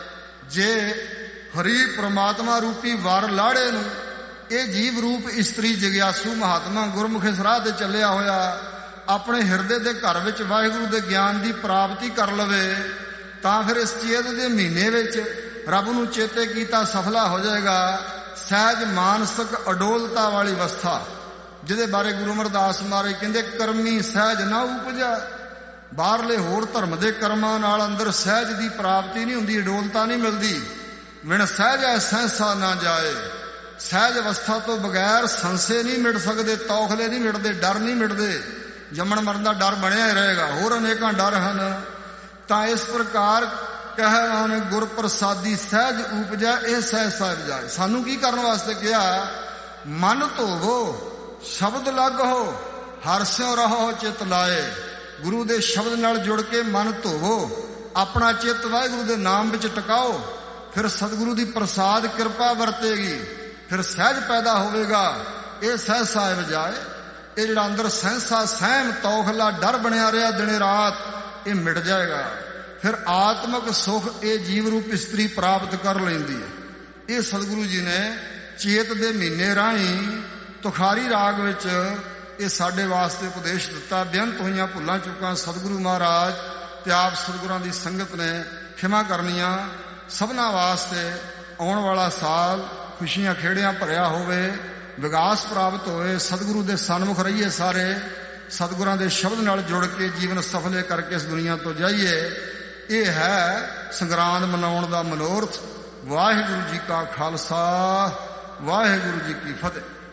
ਜੇ ਹਰੀ ਪ੍ਰਮਾਤਮਾ ਰੂਪੀ ਵਰ ਲਾੜੇ ਨੂੰ, ਇਹ ਜੀਵ ਰੂਪ ਇਸਤਰੀ ਜਗਿਆਸੂ ਮਹਾਤਮਾ ਗੁਰਮੁਖੇ ਸਰਾਹ ਤੇ ਚੱਲਿਆ ਹੋਇਆ ਆਪਣੇ ਹਿਰਦੇ ਦੇ ਘਰ ਵਿੱਚ ਵਾਹਿਗੁਰੂ ਦੇ ਗਿਆਨ ਦੀ ਪ੍ਰਾਪਤੀ ਕਰ ਲਵੇ, ਤਾਂ ਫਿਰ ਇਸ ਚੇਤ ਦੇ ਮਹੀਨੇ ਵਿੱਚ ਰੱਬ ਨੂੰ ਚੇਤੇ ਕੀਤਾ ਸਫਲਾ ਹੋ ਜਾਏਗਾ। ਸਹਿਜ ਮਾਨਸਿਕ ਅਡੋਲਤਾ ਵਾਲੀ ਅਵਸਥਾ, ਜਿਹਦੇ ਬਾਰੇ ਗੁਰੂ ਅਮਰਦਾਸ ਮਹਾਰਾਜ ਕਹਿੰਦੇ ਕਰਮੀ ਸਹਿਜ ਨਾ ਉਪਜਾ। ਬਾਹਰਲੇ ਹੋਰ ਧਰਮ ਦੇ ਕਰਮਾਂ ਨਾਲ ਅੰਦਰ ਸਹਿਜ ਦੀ ਪ੍ਰਾਪਤੀ ਨਹੀਂ ਹੁੰਦੀ, ਅਡੋਲਤਾ ਨਹੀਂ ਮਿਲਦੀ। ਵਿਣ ਸਹਿਜੈ ਸਹਿਸਾ ਨਾ ਜਾਏ। ਸਹਿਜ ਅਵਸਥਾ ਤੋਂ ਬਗੈਰ ਸੰਸੇ ਨਹੀਂ ਮਿਟ ਸਕਦੇ, ਤੌਖਲੇ ਨਹੀਂ ਮਿਟਦੇ, ਡਰ ਨਹੀਂ ਮਿਟਦੇ। ਜੰਮਣ ਮਰਨ ਦਾ ਡਰ ਬਣਿਆ ਹੀ ਰਹੇਗਾ, ਹੋਰ ਅਨੇਕਾਂ ਡਰ ਹਨ। ਤਾਂ ਇਸ ਪ੍ਰਕਾਰ ਕਹਿ ਰਹੇ ਗੁਰ ਪ੍ਰਸਾਦੀ ਸਹਿਜ ਉਪਜੈ, ਇਹ ਸਹਿਜ ਸਾਹਿਬ ਜਾਏ। ਸਾਨੂੰ ਕੀ ਕਰਨ ਵਾਸਤੇ ਕਿਹਾ? ਮਨ ਧੋਵੋ ਸ਼ਬਦ ਲੱਗ ਹੋ, ਹਰ ਸਿਉ ਰਹੋ ਚਿਤ ਲਾਏ। ਗੁਰੂ ਦੇ ਸ਼ਬਦ ਨਾਲ ਜੁੜ ਕੇ ਮਨ ਧੋਵੋ, ਆਪਣਾ ਚਿੱਤ ਵਾਹਿਗੁਰੂ ਦੇ ਨਾਮ ਵਿੱਚ ਟਿਕਾਓ, ਫਿਰ ਸਤਿਗੁਰੂ ਦੀ ਪ੍ਰਸਾਦ ਕਿਰਪਾ ਵਰਤੇਗੀ, ਫਿਰ ਸਹਿਜ ਪੈਦਾ ਹੋਵੇਗਾ। ਇਹ ਸਹਿਜ ਸਾਹਿਬ ਜਾਏ। ਇਹ ਜਿਹੜਾ ਅੰਦਰ ਸਹਿਸਾ ਸਹਿਮ ਤੌਖਲਾ ਡਰ ਬਣਿਆ ਰਿਹਾ ਦਿਨੇ ਰਾਤ, ਇਹ ਮਿਟ ਜਾਏਗਾ। ਫਿਰ ਆਤਮਿਕ ਸੁਖ ਇਹ ਜੀਵ ਰੂਪ ਇਸਤਰੀ ਪ੍ਰਾਪਤ ਕਰ ਲੈਂਦੀ ਹੈ। ਇਹ ਸਤਿਗੁਰੂ ਜੀ ਨੇ ਚੇਤ ਦੇ ਮਹੀਨੇ ਰਾਹੀਂ ਤੁਖਾਰੀ ਰਾਗ ਵਿੱਚ ਇਹ ਸਾਡੇ ਵਾਸਤੇ ਉਪਦੇਸ਼ ਦਿੱਤਾ। ਬੇਅੰਤ ਹੋਈਆਂ ਭੁੱਲਾਂ ਚੁੱਕਾਂ ਸਤਿਗੁਰੂ ਮਹਾਰਾਜ ਤੇ ਆਪ ਸਤਿਗੁਰਾਂ ਦੀ ਸੰਗਤ ਨੇ ਖਿਮਾ ਕਰਨੀਆਂ। ਸਭਨਾਂ ਵਾਸਤੇ ਆਉਣ ਵਾਲਾ ਸਾਲ ਖੁਸ਼ੀਆਂ ਖੇੜਿਆਂ ਭਰਿਆ ਹੋਵੇ, ਵਿਕਾਸ ਪ੍ਰਾਪਤ ਹੋਏ, ਸਤਿਗੁਰੂ ਦੇ ਸਨਮੁਖ ਰਹੀਏ ਸਾਰੇ, ਸਤਿਗੁਰਾਂ ਦੇ ਸ਼ਬਦ ਨਾਲ ਜੁੜ ਕੇ ਜੀਵਨ ਸਫਲੇ ਕਰਕੇ ਇਸ ਦੁਨੀਆ ਤੋਂ ਜਾਈਏ। ਇਹ ਹੈ ਸੰਗਰਾਂਦ ਮਨਾਉਣ ਦਾ ਮਨੋਰਥ। ਵਾਹਿਗੁਰੂ ਜੀ ਕਾ ਖਾਲਸਾ, ਵਾਹਿਗੁਰੂ ਜੀ ਕੀ ਫਤਿਹ।